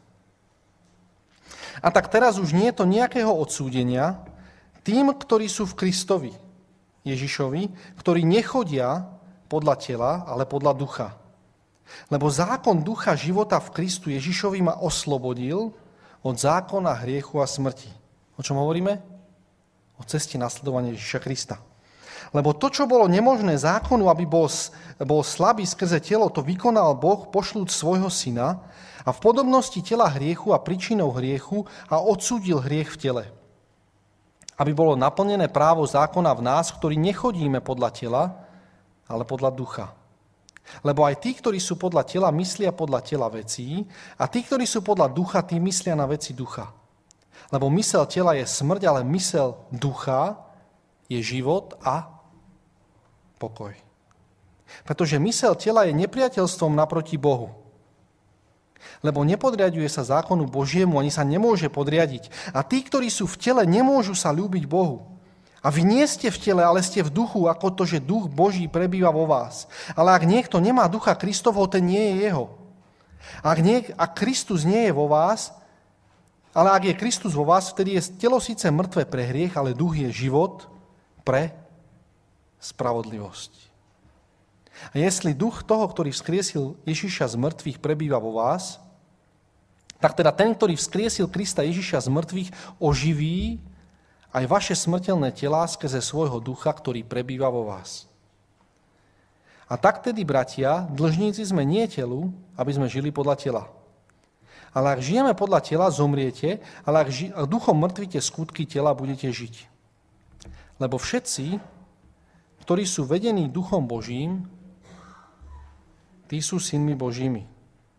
A tak teraz už nie je to nejakého odsúdenia tým, ktorí sú v Kristovi, Ježišovi, ktorí nechodia podľa tela, ale podľa ducha. Lebo zákon ducha života v Kristu Ježišovi ma oslobodil od zákona hriechu a smrti. O čom hovoríme? O ceste nasledovania Ježiša Krista. Lebo to, čo bolo nemožné zákonu, aby bol, bol slabý skrze telo, to vykonal Boh pošľúc svojho syna a v podobnosti tela hriechu a príčinou hriechu a odsúdil hriech v tele. Aby bolo naplnené právo zákona v nás, ktorí nechodíme podľa tela, ale podľa ducha. Lebo aj tí, ktorí sú podľa tela, myslia podľa tela vecí, a tí, ktorí sú podľa ducha, tí myslia na veci ducha. Lebo mysel tela je smrť, ale mysel ducha je život a pokoj. Pretože mysel tela je nepriateľstvom naproti Bohu. Lebo nepodriaďuje sa zákonu Božiemu, ani sa nemôže podriadiť. A tí, ktorí sú v tele, nemôžu sa ľúbiť Bohu. A vy nie ste v tele, ale ste v duchu, ako to, že duch Boží prebýva vo vás. Ale ak niekto nemá ducha Kristovho, ten nie je jeho. Ak, nie, ak Kristus nie je vo vás, ale ak je Kristus vo vás, vtedy je telo síce mŕtve pre hriech, ale duch je život pre spravodlivosť. A jestli duch toho, ktorý vzkriesil Ježiša z mŕtvych, prebýva vo vás, tak teda ten, ktorý vzkriesil Krista Ježiša z mŕtvych, oživí aj vaše smrteľné telá skrze svojho ducha, ktorý prebýva vo vás. A tak tedy, bratia, dlžníci sme nie telu, aby sme žili podľa tela. Ale ak žijeme podľa tela, zomriete, ale ak, ži- ak duchom mŕtvite skutky tela, budete žiť. Lebo všetci, ktorí sú vedení duchom Božím, tí sú synmi Božími.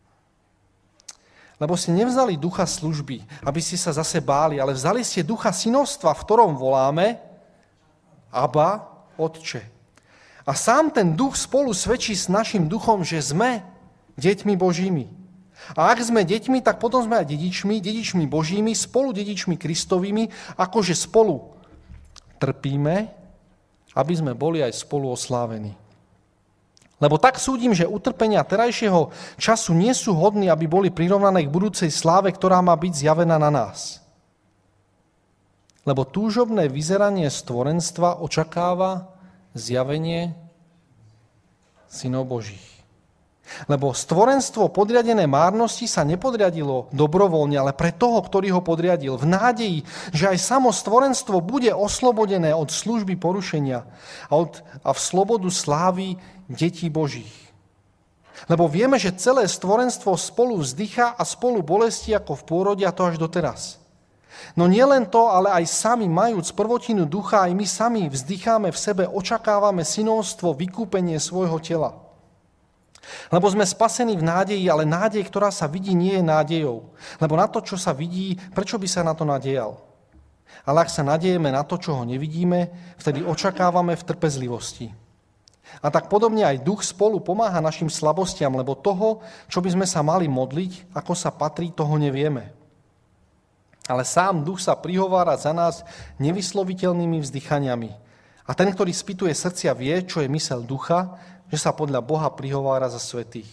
Lebo ste nevzali ducha služby, aby ste sa zase báli, ale vzali ste ducha synovstva, v ktorom voláme Abba, Otče. A sám ten duch spolu svedčí s našim duchom, že sme deťmi Božími. A ak sme deťmi, tak potom sme aj dedičmi, dedičmi Božími, spolu dedičmi Kristovými, akože spolu trpíme, aby sme boli aj spolu oslávení. Lebo tak súdim, že utrpenia terajšieho času nie sú hodní, aby boli prirovnané k budúcej sláve, ktorá má byť zjavená na nás. Lebo túžobné vyzeranie stvorenstva očakáva zjavenie synov Božích. Lebo stvorenstvo podriadené márnosti sa nepodriadilo dobrovoľne, ale pre toho, ktorý ho podriadil, v nádeji, že aj samo stvorenstvo bude oslobodené od služby porušenia a, od, a v slobodu slávy detí Božích. Lebo vieme, že celé stvorenstvo spolu vzdychá a spolu bolesti ako v pôrode, a to až doteraz. No nielen to, ale aj sami majúc prvotinu ducha, aj my sami vzdycháme v sebe, očakávame synovstvo, vykúpenie svojho tela. Lebo sme spasení v nádeji, ale nádej, ktorá sa vidí, nie je nádejou. Lebo na to, čo sa vidí, prečo by sa na to nadejal? Ale ak sa nadejeme na to, čo ho nevidíme, vtedy očakávame v trpezlivosti. A tak podobne aj duch spolu pomáha našim slabostiam, lebo toho, čo by sme sa mali modliť, ako sa patrí, toho nevieme. Ale sám duch sa prihovára za nás nevysloviteľnými vzdychaniami. A ten, ktorý spýtuje srdcia, vie, čo je myseľ ducha, že sa podľa Boha prihovára za svätých.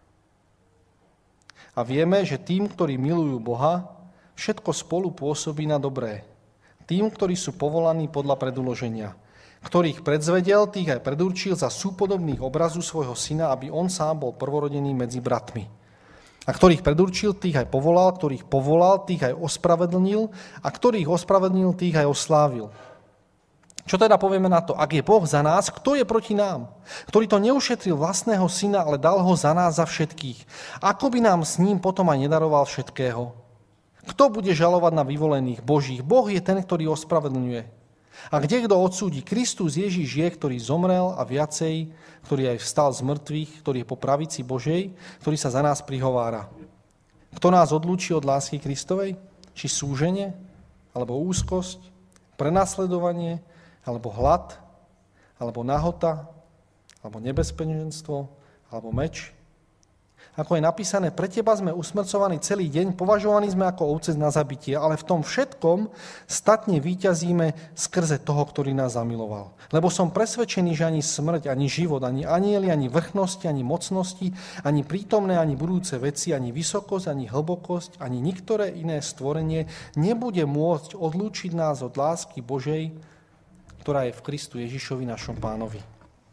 A vieme, že tým, ktorí milujú Boha, všetko spolu pôsobí na dobré. Tým, ktorí sú povolaní podľa predúloženia. Ktorých predzvedel, tých aj predurčil za súpodobných obrazu svojho syna, aby on sám bol prvorodený medzi bratmi. A ktorých predurčil, tých aj povolal, ktorých povolal, tých aj ospravedlnil, a ktorých ospravedlnil, tých aj oslávil. Čo teda povieme na to? Ak je Boh za nás, kto je proti nám? Ktorý to neušetril vlastného syna, ale dal ho za nás, za všetkých. Ako by nám s ním potom aj nedaroval všetkého? Kto bude žalovať na vyvolených Božích? Boh je ten, ktorý ospravedlňuje. A kde kto odsúdi? Kristus Ježiš je, ktorý zomrel a viacej, ktorý aj vstal z mŕtvych, ktorý je po pravici Božej, ktorý sa za nás prihovára. Kto nás odlúči od lásky Kristovej? Či súženie? Alebo úzkosť? Prenasledovanie? Alebo hlad, alebo nahota, alebo nebezpečenstvo, alebo meč. Ako je napísané, pre teba sme usmrcovaní celý deň, považovaní sme ako ovce na zabitie, ale v tom všetkom statne víťazíme skrze toho, ktorý nás zamiloval. Lebo som presvedčený, že ani smrť, ani život, ani anjeli, ani vrchnosti, ani mocnosti, ani prítomné, ani budúce veci, ani vysokosť, ani hlbokosť, ani niektoré iné stvorenie nebude môcť odlúčiť nás od lásky Božej, ktorá je v Kristu Ježišovi, našom Pánovi.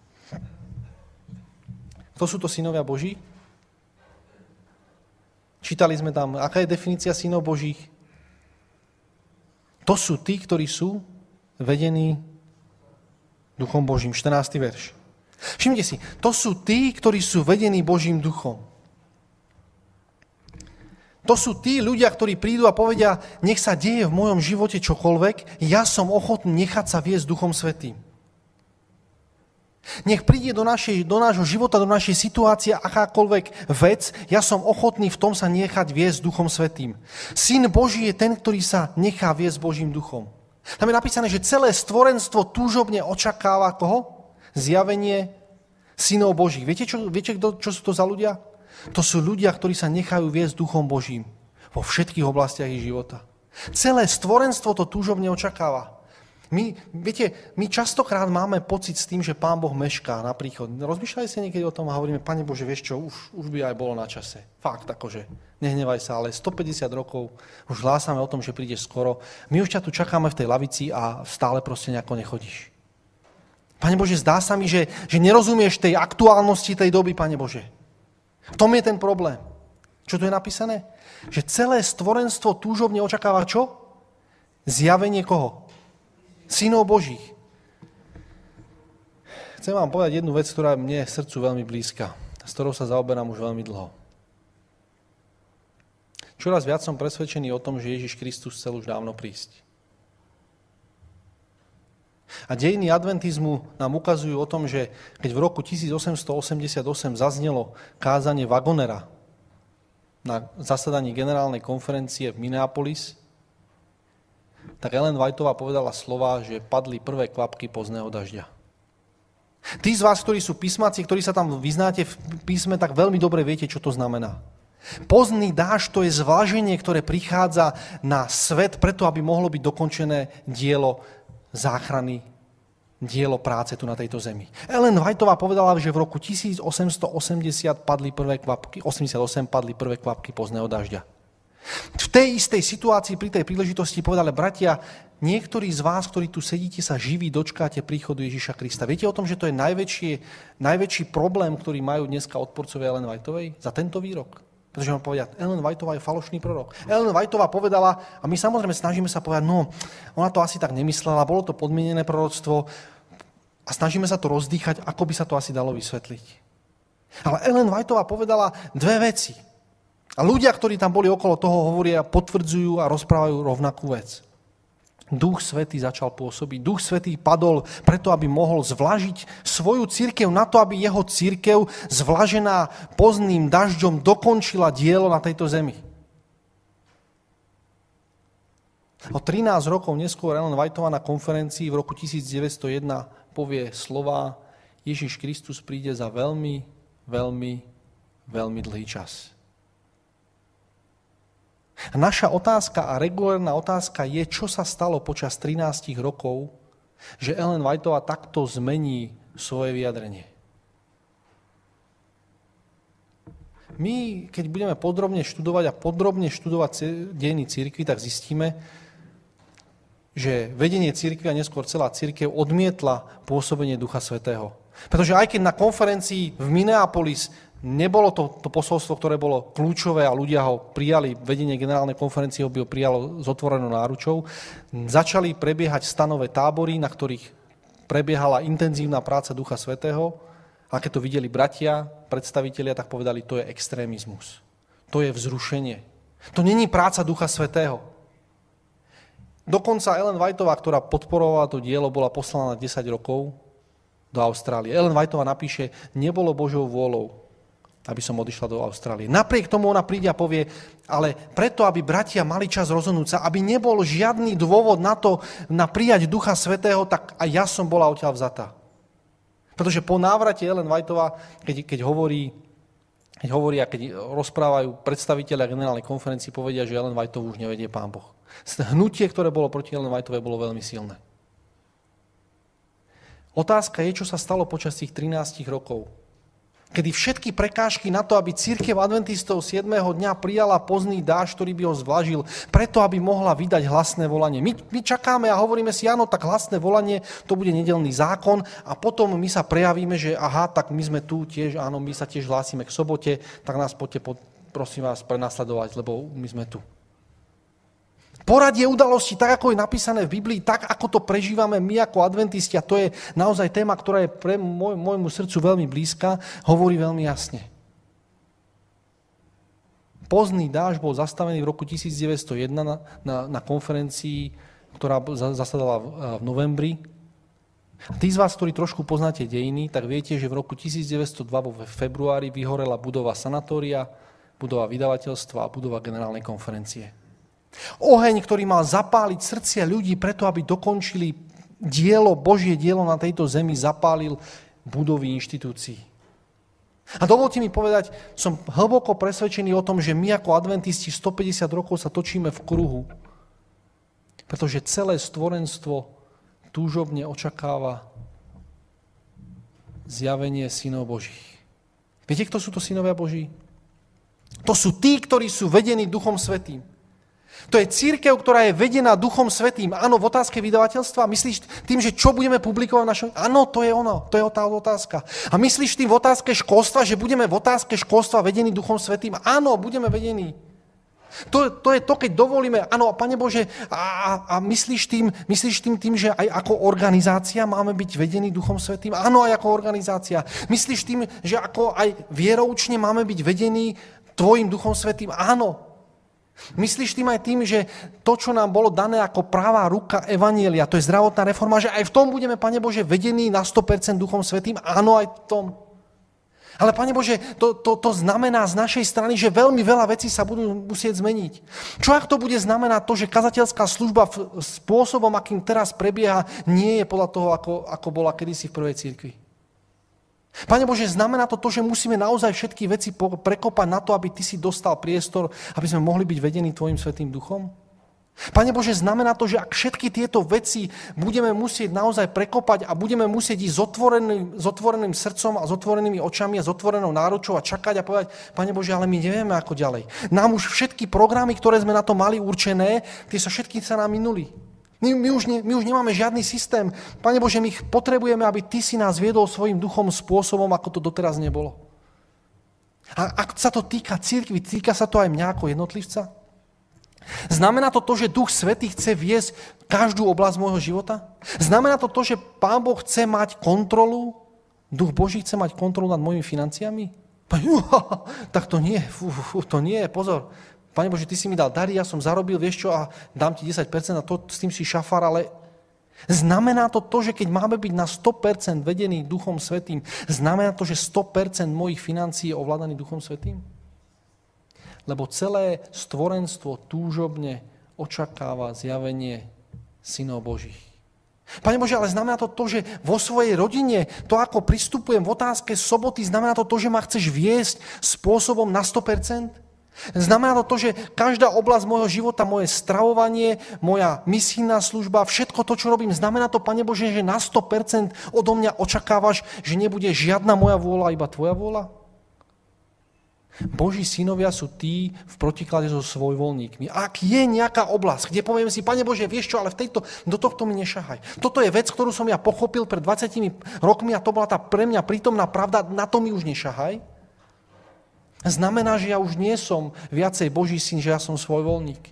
Kto sú to synovia Boží? Čítali sme tam, aká je definícia synov Božích? To sú tí, ktorí sú vedení Duchom Božím. štrnásty verš. Všimnite si, to sú tí, ktorí sú vedení Božím duchom. To sú tí ľudia, ktorí prídu a povedia, nech sa deje v mojom živote čokoľvek, ja som ochotný nechať sa viesť Duchom Svätým. Nech príde do, našej, do nášho života, do našej situácie akákoľvek vec, ja som ochotný v tom sa nechať viesť Duchom Svätým. Syn Boží je ten, ktorý sa nechá viesť Božím duchom. Tam je napísané, že celé stvorenstvo túžobne očakáva koho? Zjavenie synov Božích. Viete, čo, viete čo sú to za ľudia? To sú ľudia, ktorí sa nechajú viesť Duchom Božím vo všetkých oblastiach ich života. Celé stvorenstvo to túžobne očakáva. My, viete, my častokrát máme pocit s tým, že Pán Boh mešká na príchod. Rozmýšľali ste niekedy o tom a hovoríme, Pane Bože, vieš čo, už, už by aj bolo na čase. Fakt, akože, nehnevaj sa, ale stopäťdesiat rokov už hlásame o tom, že prídeš skoro. My už ťa tu čakáme v tej lavici a stále proste nejako nechodíš. Pane Bože, zdá sa mi, že, že nerozumieš tej aktuálnosti tej doby, Pane Bože. V tom je ten problém. Čo tu je napísané? Že celé stvorenstvo túžobne očakáva čo? Zjavenie koho? Synov Božích. Chcem vám povedať jednu vec, ktorá mne je srdcu veľmi blízka, s ktorou sa zaoberám už veľmi dlho. Čoraz viac som presvedčený o tom, že Ježiš Kristus chcel už dávno prísť. A dejiny adventizmu nám ukazujú o tom, že keď v roku tisícosemstoosemdesiatosem zaznelo kázanie Wagonera na zasadaní generálnej konferencie v Minneapolis, tak Ellen Whiteová povedala slova, že padli prvé kvapky pozdného dažďa. Tí z vás, ktorí sú písmaci, ktorí sa tam vyznáte v písme, tak veľmi dobre viete, čo to znamená. Pozdný dážď to je zvláženie, ktoré prichádza na svet preto, aby mohlo byť dokončené dielo záchrany, dielo práce tu na tejto zemi. Ellen Whiteová povedala, že v roku tisícosemstoosemdesiat padli prvé kvapky, osemdesiatosem padli prvé kvapky pozdného dažďa. V tej istej situácii, pri tej príležitosti povedali, bratia, niektorí z vás, ktorí tu sedíte, sa živí dočkáte príchodu Ježiša Krista. Viete o tom, že to je najväčší, najväčší problém, ktorý majú dneska odporcovia Ellen Whiteovej za tento výrok? Pretože vám povedia, Ellen Whiteová je falošný prorok. Ellen Whiteová povedala, a my samozrejme snažíme sa povedať, no, ona to asi tak nemyslela, bolo to podmienené proroctvo a snažíme sa to rozdýchať, ako by sa to asi dalo vysvetliť. Ale Ellen Whiteová povedala dve veci. A ľudia, ktorí tam boli okolo toho, hovoria, potvrdzujú a rozprávajú rovnakú vec. Duch Svätý začal pôsobiť. Duch Svätý padol preto, aby mohol zvlažiť svoju cirkev na to, aby jeho cirkev, zvlažená pozdným dažďom, dokončila dielo na tejto zemi. O trinásť rokov neskôr Ellen Whiteová na konferencii v roku devätnásťstojeden povie slová: Ježiš Kristus príde za veľmi, veľmi, veľmi dlhý čas. A naša otázka a regulárna otázka je, čo sa stalo počas trinástich rokov, že Ellen Whiteová takto zmení svoje vyjadrenie. My, keď budeme podrobne študovať a podrobne študovať dejiny cirkvi, tak zistíme, že vedenie cirkvi a neskôr celá cirkev odmietla pôsobenie Ducha Svätého. Pretože aj keď na konferencii v Minneapolis nebolo to, to posolstvo, ktoré bolo kľúčové a ľudia ho prijali, vedenie generálnej konferencie ho by ho prijalo s otvorenou náručou, začali prebiehať stanové tábory, na ktorých prebiehala intenzívna práca Ducha Svätého, a keď to videli bratia, predstavitelia, tak povedali, to je extrémizmus. To je vzrušenie. To není práca Ducha Svätého. Dokonca Ellen Whiteová, ktorá podporovala to dielo, bola poslaná na desať rokov do Austrálie. Ellen Whiteová napíše, nebolo Božou vôľou, aby som odišla do Austrálie. Napriek tomu ona príde a povie, ale preto, aby bratia mali čas rozhodnúť sa, aby nebol žiadny dôvod na to, na prijať Ducha Svätého, tak aj ja som bola odtiaľ vzatá. Pretože po návrate Ellen Whiteová, keď, keď hovorí, keď hovorí a keď rozprávajú predstavitelia generálnej konferencii, povedia, že Ellen Whiteovú už nevedie Pán Boh. Hnutie, ktoré bolo proti Ellen Whiteovej, bolo veľmi silné. Otázka je, čo sa stalo počas tých trinástich rokov. Kedy všetky prekážky na to, aby cirkev adventistov siedmeho dňa prijala pozdný dážď, ktorý by ho zvlažil, preto, aby mohla vydať hlasné volanie. My, my čakáme a hovoríme si, áno, tak hlasné volanie, to bude nedeľný zákon a potom my sa prejavíme, že aha, tak my sme tu tiež, áno, my sa tiež hlásime k sobote, tak nás poďte, prosím vás, prenasledovať, lebo my sme tu. Poradie udalosti, tak ako je napísané v Biblii, tak ako to prežívame my ako adventisti, a to je naozaj téma, ktorá je pre môj, môjmu srdcu veľmi blízka, hovorí veľmi jasne. Pozdný dážď bol zastavený v roku devätnásťstojeden na, na, na konferencii, ktorá zasadala v, v novembri. A tí z vás, ktorí trošku poznáte dejiny, tak viete, že v roku devätnásťstodva vo februári vyhorela budova sanatória, budova vydavateľstva a budova generálnej konferencie. Oheň, ktorý mal zapáliť srdcia ľudí preto, aby dokončili dielo, Božie dielo na tejto zemi, zapálil budovy inštitúcií. A dovolte mi povedať, som hlboko presvedčený o tom, že my ako adventisti stopäťdesiat rokov sa točíme v kruhu, pretože celé stvorenstvo túžobne očakáva zjavenie synov Božích. Viete, kto sú to synovia Boží? To sú tí, ktorí sú vedení Duchom Svätým. To je cirkev, ktorá je vedená Duchom Svätým. Áno, v otázke vydavateľstva. Myslíš tým, že čo budeme publikovať v našom... Áno, to je ono, to je tá otázka. A myslíš tým v otázke školstva, že budeme v otázke školstva vedení Duchom Svätým? Áno, budeme vedení. To, to je to, keď dovolíme, áno, Pane Bože, a, a, a myslíš, tým, myslíš tým tým, že aj ako organizácia máme byť vedení Duchom Svätým? Áno, aj ako organizácia. Myslíš tým, že ako aj vieroučne máme byť vedení Tvojim Duchom Svätým? Áno. Myslíš tým aj tým, že to, čo nám bolo dané ako pravá ruka evanjelia, to je zdravotná reforma, že aj v tom budeme, Pane Bože, vedení na sto percent Duchom Svätým? Áno, aj v tom. Ale, Pane Bože, to, to, to znamená z našej strany, že veľmi veľa vecí sa budú musieť zmeniť. Čo ak to bude znamenať to, že kazateľská služba spôsobom, akým teraz prebieha, nie je podľa toho, ako, ako bola kedysi v prvej cirkvi? Pane Bože, znamená to to, že musíme naozaj všetky veci prekopať na to, aby Ty si dostal priestor, aby sme mohli byť vedení Tvojim Svätým Duchom? Pane Bože, znamená to, že ak všetky tieto veci budeme musieť naozaj prekopať a budeme musieť ísť s otvoreným, s otvoreným srdcom a s otvorenými očami a s otvorenou náručou a čakať a povedať, Pane Bože, ale my nevieme ako ďalej. Nám už všetky programy, ktoré sme na to mali určené, tie sa všetky sa nám minuli. My, my, už ne, my už nemáme žiadny systém. Pane Bože, my potrebujeme, aby Ty si nás viedol svojim duchom spôsobom, ako to doteraz nebolo. A ak sa to týka cirkvi, týka sa to aj mňa ako jednotlivca? Znamená to to, že Duch Svätý chce viesť každú oblasť môjho života? Znamená to to, že Pán Boh chce mať kontrolu? Duch Boží chce mať kontrolu nad mojimi financiami? Tak to nie, fú, fú, to nie, pozor. Pane Bože, Ty si mi dal dary, ja som zarobil, vieš čo, a dám Ti desať percent a to, s tým si šafár, ale znamená to to, že keď máme byť na sto percent vedený Duchom Svätým, znamená to, že sto percent mojich financií je ovládaný Duchom Svätým? Lebo celé stvorenstvo túžobne očakáva zjavenie synov Božích. Pane Bože, ale znamená to to, že vo svojej rodine, to ako pristupujem v otázke soboty, znamená to to, že ma chceš viesť spôsobom na sto percent? Znamená to to, že každá oblasť môjho života, moje stravovanie, moja misijná služba, všetko to, čo robím, znamená to, Pane Bože, že na sto percent odo mňa očakávaš, že nebude žiadna moja vôľa, iba Tvoja vôľa? Boží synovia sú tí v protiklade so svojvoľníkmi. Ak je nejaká oblasť, kde poviem si, Pane Bože, vieš čo, ale v tejto, do tohto mi nešahaj. Toto je vec, ktorú som ja pochopil pred dvadsiatimi rokmi a to bola tá pre mňa prítomná pravda, na to mi už nešahaj. Znamená, že ja už nie som viacej Boží syn, že ja som svojvoľník.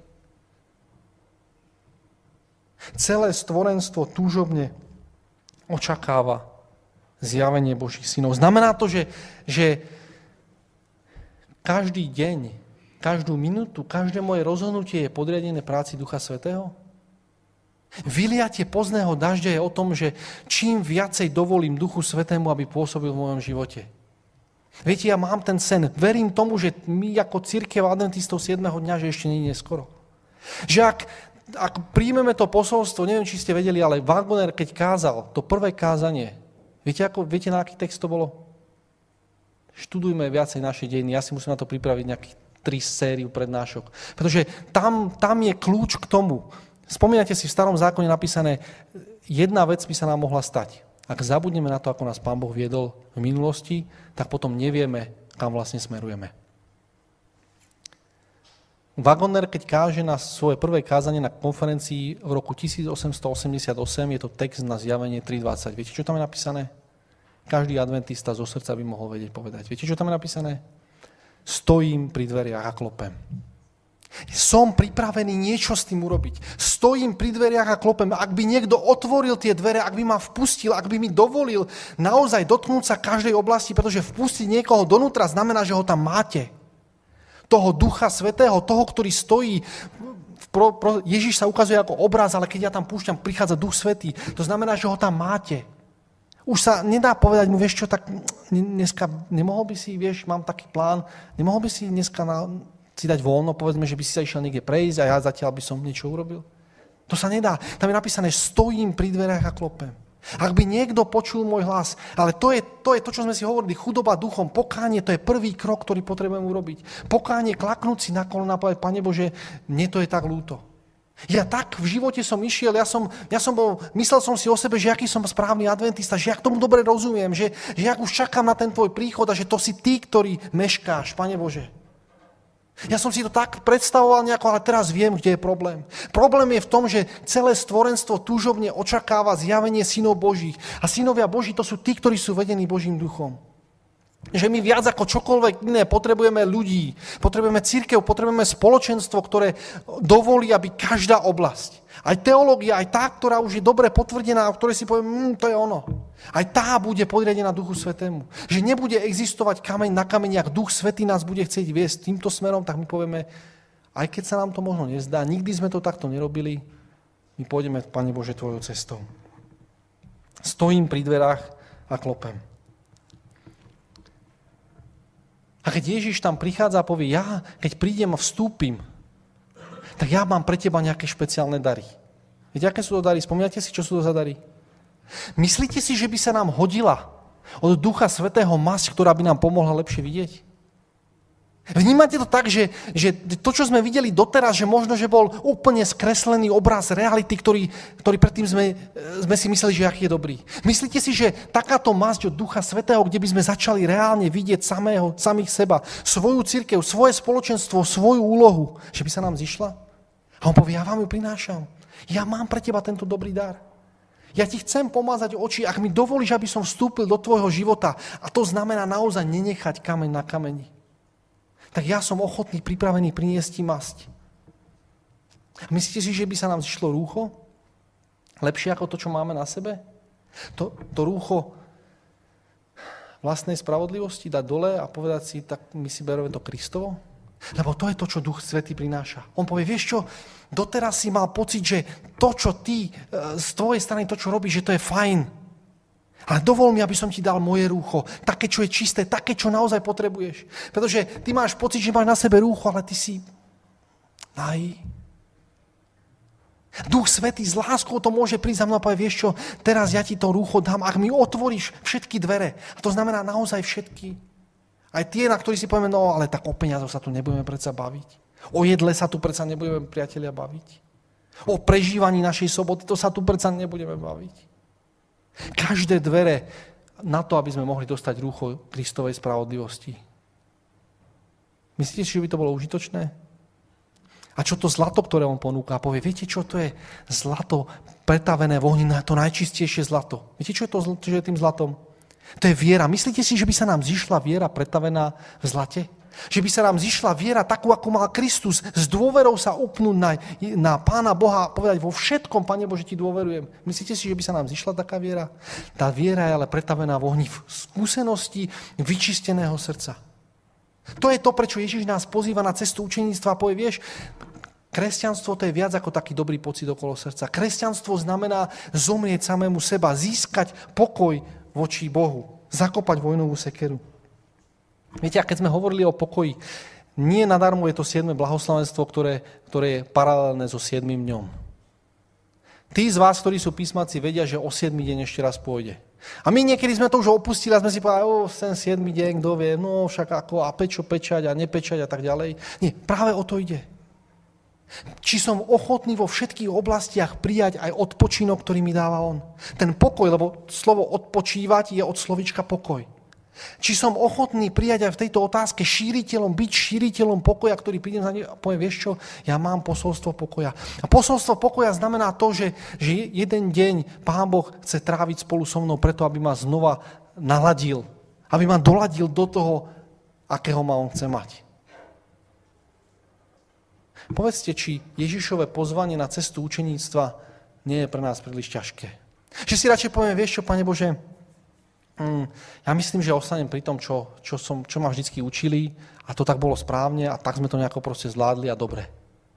Celé stvorenstvo túžobne očakáva zjavenie Božích synov. Znamená to, že, že každý deň, každú minútu, každé moje rozhodnutie je podriadené práci Ducha Svätého? Vyliatie pozného dažďa je o tom, že čím viacej dovolím Duchu Svätému, aby pôsobil v mojom živote. Viete, ja mám ten sen, verím tomu, že my ako cirkev adventistov siedmeho dňa, že ešte nie je skoro. Že ak, ak príjmeme to posolstvo, neviem, či ste vedeli, ale Wagner, keď kázal to prvé kázanie, viete, ako, viete na aký text to bolo? Študujme viacej naše dejiny. Ja si musím na to pripraviť nejakých tri sériu prednášok. Pretože tam, tam je kľúč k tomu. Spomínate si v Starom zákone napísané, jedna vec by sa nám mohla stať. Ak zabudneme na to, ako nás Pán Boh viedol v minulosti, tak potom nevieme, kam vlastne smerujeme. Wagner, keď káže na svoje prvé kázanie na konferencii v roku tisícosemstoosemdesiatosem, je to text na zjavenie tri dvadsať. Viete, čo tam je napísané? Každý adventista zo srdca by mohol vedieť povedať. Viete, čo tam je napísané? Stojím pri dveriach a klopem. Som pripravený niečo s tým urobiť. Stojím pri dveriach a klopem. Ak by niekto otvoril tie dvere, ak by ma vpustil, ak by mi dovolil naozaj dotknúť sa každej oblasti, pretože vpustiť niekoho donútra znamená, že ho tam máte. Toho Ducha Svätého, toho, ktorý stojí. Ježiš sa ukazuje ako obraz, ale keď ja tam púšťam, prichádza Duch Svätý. To znamená, že ho tam máte. Už sa nedá povedať mu, vieš čo, tak dneska nemohol by si, vieš, mám taký plán, nemohol by si dneska na, si dať voľno, povedzme, že by si sa išiel niekde prejsť a ja zatiaľ by som niečo urobil. To sa nedá. Tam je napísané, stojím pri dverách a klopem. Ak by niekto počul môj hlas, ale to je, to je to, čo sme si hovorili, chudoba duchom, pokánie, to je prvý krok, ktorý potrebujem urobiť. Pokánie, klaknúť si na kolena a povedať, Pane Bože, mne to je tak ľúto. Ja tak v živote som išiel, ja som, ja som bol, myslel som si o sebe, že aký som správny adventista, že ja k tomu dobre rozumiem, že, že ja už čakám na ten tvoj príchod a že to si ty, ktorý meškáš, Pane Bože. Ja som si to tak predstavoval nejako, ale teraz viem, kde je problém. Problém je v tom, že celé stvorenstvo túžobne očakáva zjavenie synov Božích. A synovia Boží to sú tí, ktorí sú vedení Božím duchom. Že my viac ako čokoľvek iné potrebujeme ľudí, potrebujeme cirkev, potrebujeme spoločenstvo, ktoré dovolí, aby každá oblasť, aj teológia, aj tá, ktorá už je dobre potvrdená, o ktorej si poviem, mm, to je ono, aj tá bude podriadená Duchu Svätému. Že nebude existovať kameň na kameni, ak Duch Svätý nás bude chcieť viesť týmto smerom, tak my povieme, aj keď sa nám to možno nezdá, nikdy sme to takto nerobili, my pôjdeme, Pane Bože, tvojou cestou. Stojím pri dverách a klopem. A keď Ježiš tam prichádza a povie, ja, keď prídem a vstúpim, tak ja mám pre teba nejaké špeciálne dary. Viete, aké sú to dary? Spomínate si, čo sú to za dary? Myslíte si, že by sa nám hodila od Ducha Svätého masť, ktorá by nám pomohla lepšie vidieť? Vnímate to tak, že, že to, čo sme videli doteraz, že možno, že bol úplne skreslený obraz reality, ktorý, ktorý predtým sme, sme si mysleli, že aký je dobrý. Myslíte si, že takáto masť od Ducha Svätého, kde by sme začali reálne vidieť samého, samých seba, svoju cirkev, svoje spoločenstvo, svoju úlohu, že by sa nám zišla? A on povie, ja vám ju prinášam. Ja mám pre teba tento dobrý dar. Ja ti chcem pomázať oči, ak mi dovolíš, aby som vstúpil do tvojho života. A to znamená naozaj nenechať kameň na kameni. Tak ja som ochotný, pripravený priniesť ti masť. Myslíte si, že by sa nám zišlo rúcho? Lepšie ako to, čo máme na sebe? To, to rúcho vlastnej spravodlivosti dať dole a povedať si, tak my si bereme to Kristovo? Lebo to je to, čo Duch Svätý prináša. On povie, vieš čo, doteraz si mal pocit, že to, čo ty z tvojej strany, to, čo robíš, že to je fajn. Ale dovol mi, aby som ti dal moje rúcho, také, čo je čisté, také, čo naozaj potrebuješ. Pretože ty máš pocit, že máš na sebe rúcho, ale ty si nahý. Duch Svätý s láskou to môže prísť za mnou a povedať, vieš čo, teraz ja ti to rúcho dám, ak mi otvoríš všetky dvere. A to znamená naozaj všetky. Aj tie, na ktorých si povieme, no ale tak o peniazoch sa tu nebudeme predsa baviť. O jedle sa tu predsa nebudeme, priatelia, baviť. O prežívaní našej soboty, to sa tu predsa nebudeme baviť. Každé dvere na to, aby sme mohli dostať rúcho Kristovej spravodlivosti. Myslíte, že by to bolo užitočné? A čo to zlato, ktoré on ponúka? Povie, viete, čo to je zlato pretavené v ohni, to najčistejšie zlato. Viete, čo je to, čo je tým zlatom? To je viera. Myslíte si, že by sa nám zišla viera pretavená v zlate? Že by sa nám zišla viera takú, ako mal Kristus, s dôverou sa upnúť na, na Pána Boha a povedať vo všetkom, Pane Bože, ti dôverujem. Myslíte si, že by sa nám zišla taká viera? Tá viera je ale pretavená v ohni v skúsenosti vyčisteného srdca. To je to, prečo Ježiš nás pozýva na cestu učeníctva a povie, vieš, kresťanstvo to je viac ako taký dobrý pocit okolo srdca. Kresťanstvo znamená zomrieť samému seba, získať pokoj voči Bohu, zakopať vojnovú sekeru. Viete, a keď sme hovorili o pokoji, nie nadarmo je to siedme blahoslavenstvo, ktoré, ktoré je paralelné so siedmym dňom. Tí z vás, ktorí sú písmaci, vedia, že o siedmy deň ešte raz pôjde. A my niekedy sme to už opustili a sme si povedali, o, ten siedmy deň, kto vie, no však ako, a pečo pečať a nepečať a tak ďalej. Nie, práve o to ide. Či som ochotný vo všetkých oblastiach prijať aj odpočinok, ktorý mi dáva on. Ten pokoj, lebo slovo odpočívať je od slovička pokoj. Či som ochotný prijať aj v tejto otázke šíriteľom, byť šíriteľom pokoja, ktorý prídem za ním a poviem, vieš čo, ja mám posolstvo pokoja. A posolstvo pokoja znamená to, že, že jeden deň Pán Boh chce tráviť spolu so mnou preto, aby ma znova naladil, aby ma doladil do toho, akého ma on chce mať. Povedzte, či Ježišové pozvanie na cestu učeníctva nie je pre nás príliš ťažké. Že si radšej povieme, vieš čo, Pane Bože, Mm, ja myslím, že ostanem pri tom, čo, čo, som, čo ma vždycky učili a to tak bolo správne a tak sme to nejako proste zvládli a dobre.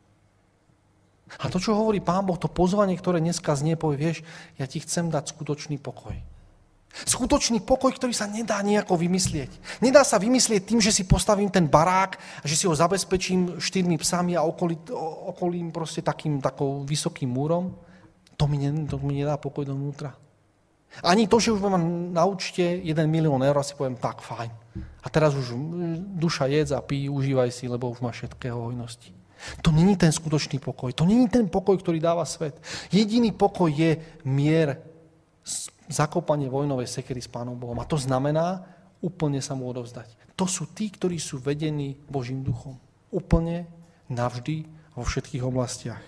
A to, čo hovorí Pán Boh, to pozvanie, ktoré dneska znie, povie, vieš, ja ti chcem dať skutočný pokoj. Skutočný pokoj, ktorý sa nedá nejako vymyslieť. Nedá sa vymyslieť tým, že si postavím ten barák a že si ho zabezpečím štyrmi psami a okolí, okolím proste takým takou vysokým múrom. To mi, ne, to mi nedá pokoj dovnútra. Ani to, že už mám na účte jeden milión eur a si poviem, tak fajn. A teraz už duša jedz a pí, užívaj si, lebo už máš všetkého hojnosti. To není ten skutočný pokoj. To není ten pokoj, ktorý dáva svet. Jediný pokoj je mier, zakopanie vojnovej sekery s Pánom Bohom. A to znamená úplne sa mu odovzdať. To sú tí, ktorí sú vedení Božím duchom. Úplne, navždy, vo všetkých oblastiach.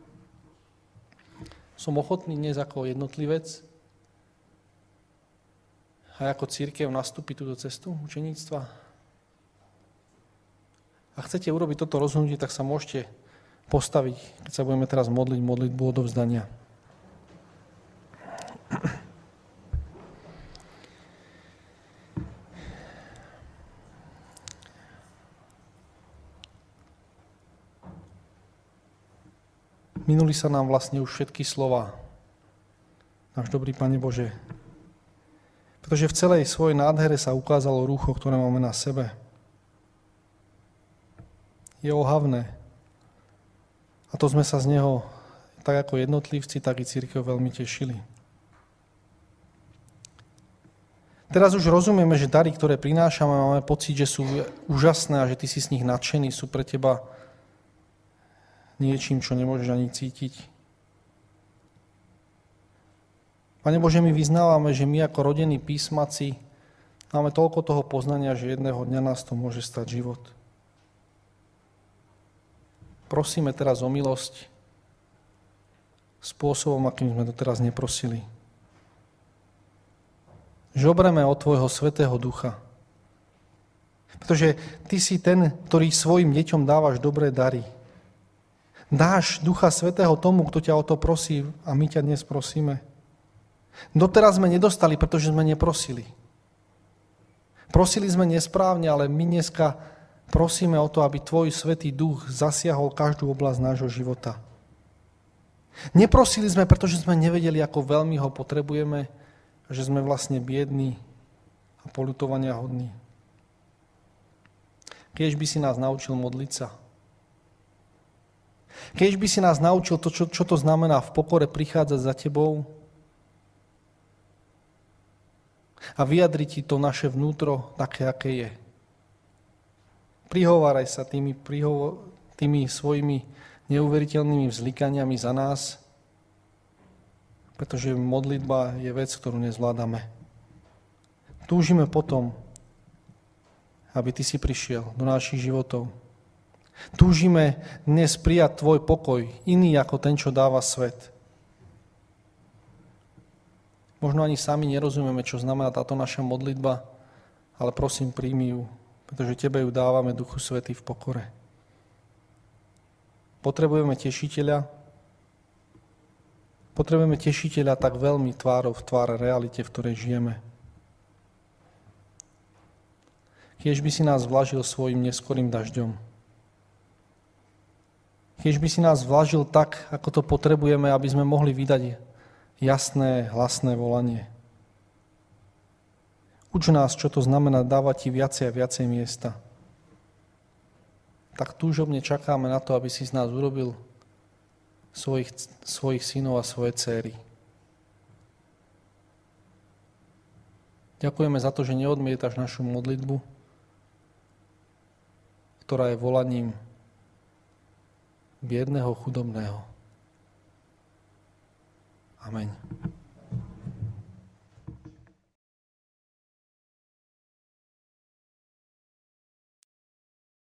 Som ochotný dnes ako jednotlivec a ako cirkev nastúpiť túto cestu učeníctva. A chcete urobiť toto rozhodnutie, tak sa môžete postaviť, keď sa budeme teraz modliť modlitbu odovzdania. Minuli sa nám vlastne už všetky slova. Náš dobrý Pane Bože. Pretože v celej svojej nádhere sa ukázalo rúcho, ktoré máme na sebe. Je ohavné. A to sme sa z neho, tak ako jednotlivci, tak i cirkev veľmi tešili. Teraz už rozumieme, že dary, ktoré prinášame, máme pocit, že sú úžasné a že ty si z nich nadšený, sú pre teba niečím, čo nemôžeš ani cítiť. Pane Bože, my vyznávame, že my ako rodení písmaci máme toľko toho poznania, že jedného dňa nás to môže stať život. Prosíme teraz o milosť spôsobom, akým sme to teraz neprosili. Žobreme od Tvojho Svätého Ducha. Pretože Ty si ten, ktorý svojim deťom dávaš dobré dary. Dáš Ducha Svätého tomu, kto ťa o to prosí a my ťa dnes prosíme. Doteraz sme nedostali, pretože sme neprosili. Prosili sme nesprávne, ale my dneska prosíme o to, aby Tvoj Svätý Duch zasiahol každú oblasť nášho života. Neprosili sme, pretože sme nevedeli, ako veľmi ho potrebujeme a že sme vlastne biední a poľutovania hodní. Keď by si nás naučil modliť sa, keď by si nás naučil to, čo, čo to znamená v pokore prichádzať za Tebou a vyjadriť Ti to naše vnútro také, aké je. Prihováraj sa tými, prihovo- tými svojimi neuveriteľnými vzlikaniami za nás, pretože modlitba je vec, ktorú nezvládame. Túžime potom, aby Ty si prišiel do našich životov. Túžime dnes prijať Tvoj pokoj, iný ako ten, čo dáva svet. Možno ani sami nerozumieme, čo znamená táto naša modlitba, ale prosím, príjmi ju, pretože Tebe ju dávame, Duchu Svätý, v pokore. Potrebujeme tešiteľa, potrebujeme tešiteľa tak veľmi tvárou v tváre realite, v ktorej žijeme. Kiež by si nás vlažil svojim neskorým dažďom. Kiež by si nás vlažil tak, ako to potrebujeme, aby sme mohli vydať jasné, hlasné volanie. Uč nás, čo to znamená dávať Ti viacej a viacej miesta. Tak túžobne čakáme na to, aby si z nás urobil svojich, svojich synov a svoje dcéry. Ďakujeme za to, že neodmietaš našu modlitbu, ktorá je volaním biedného, chudobného. Amen.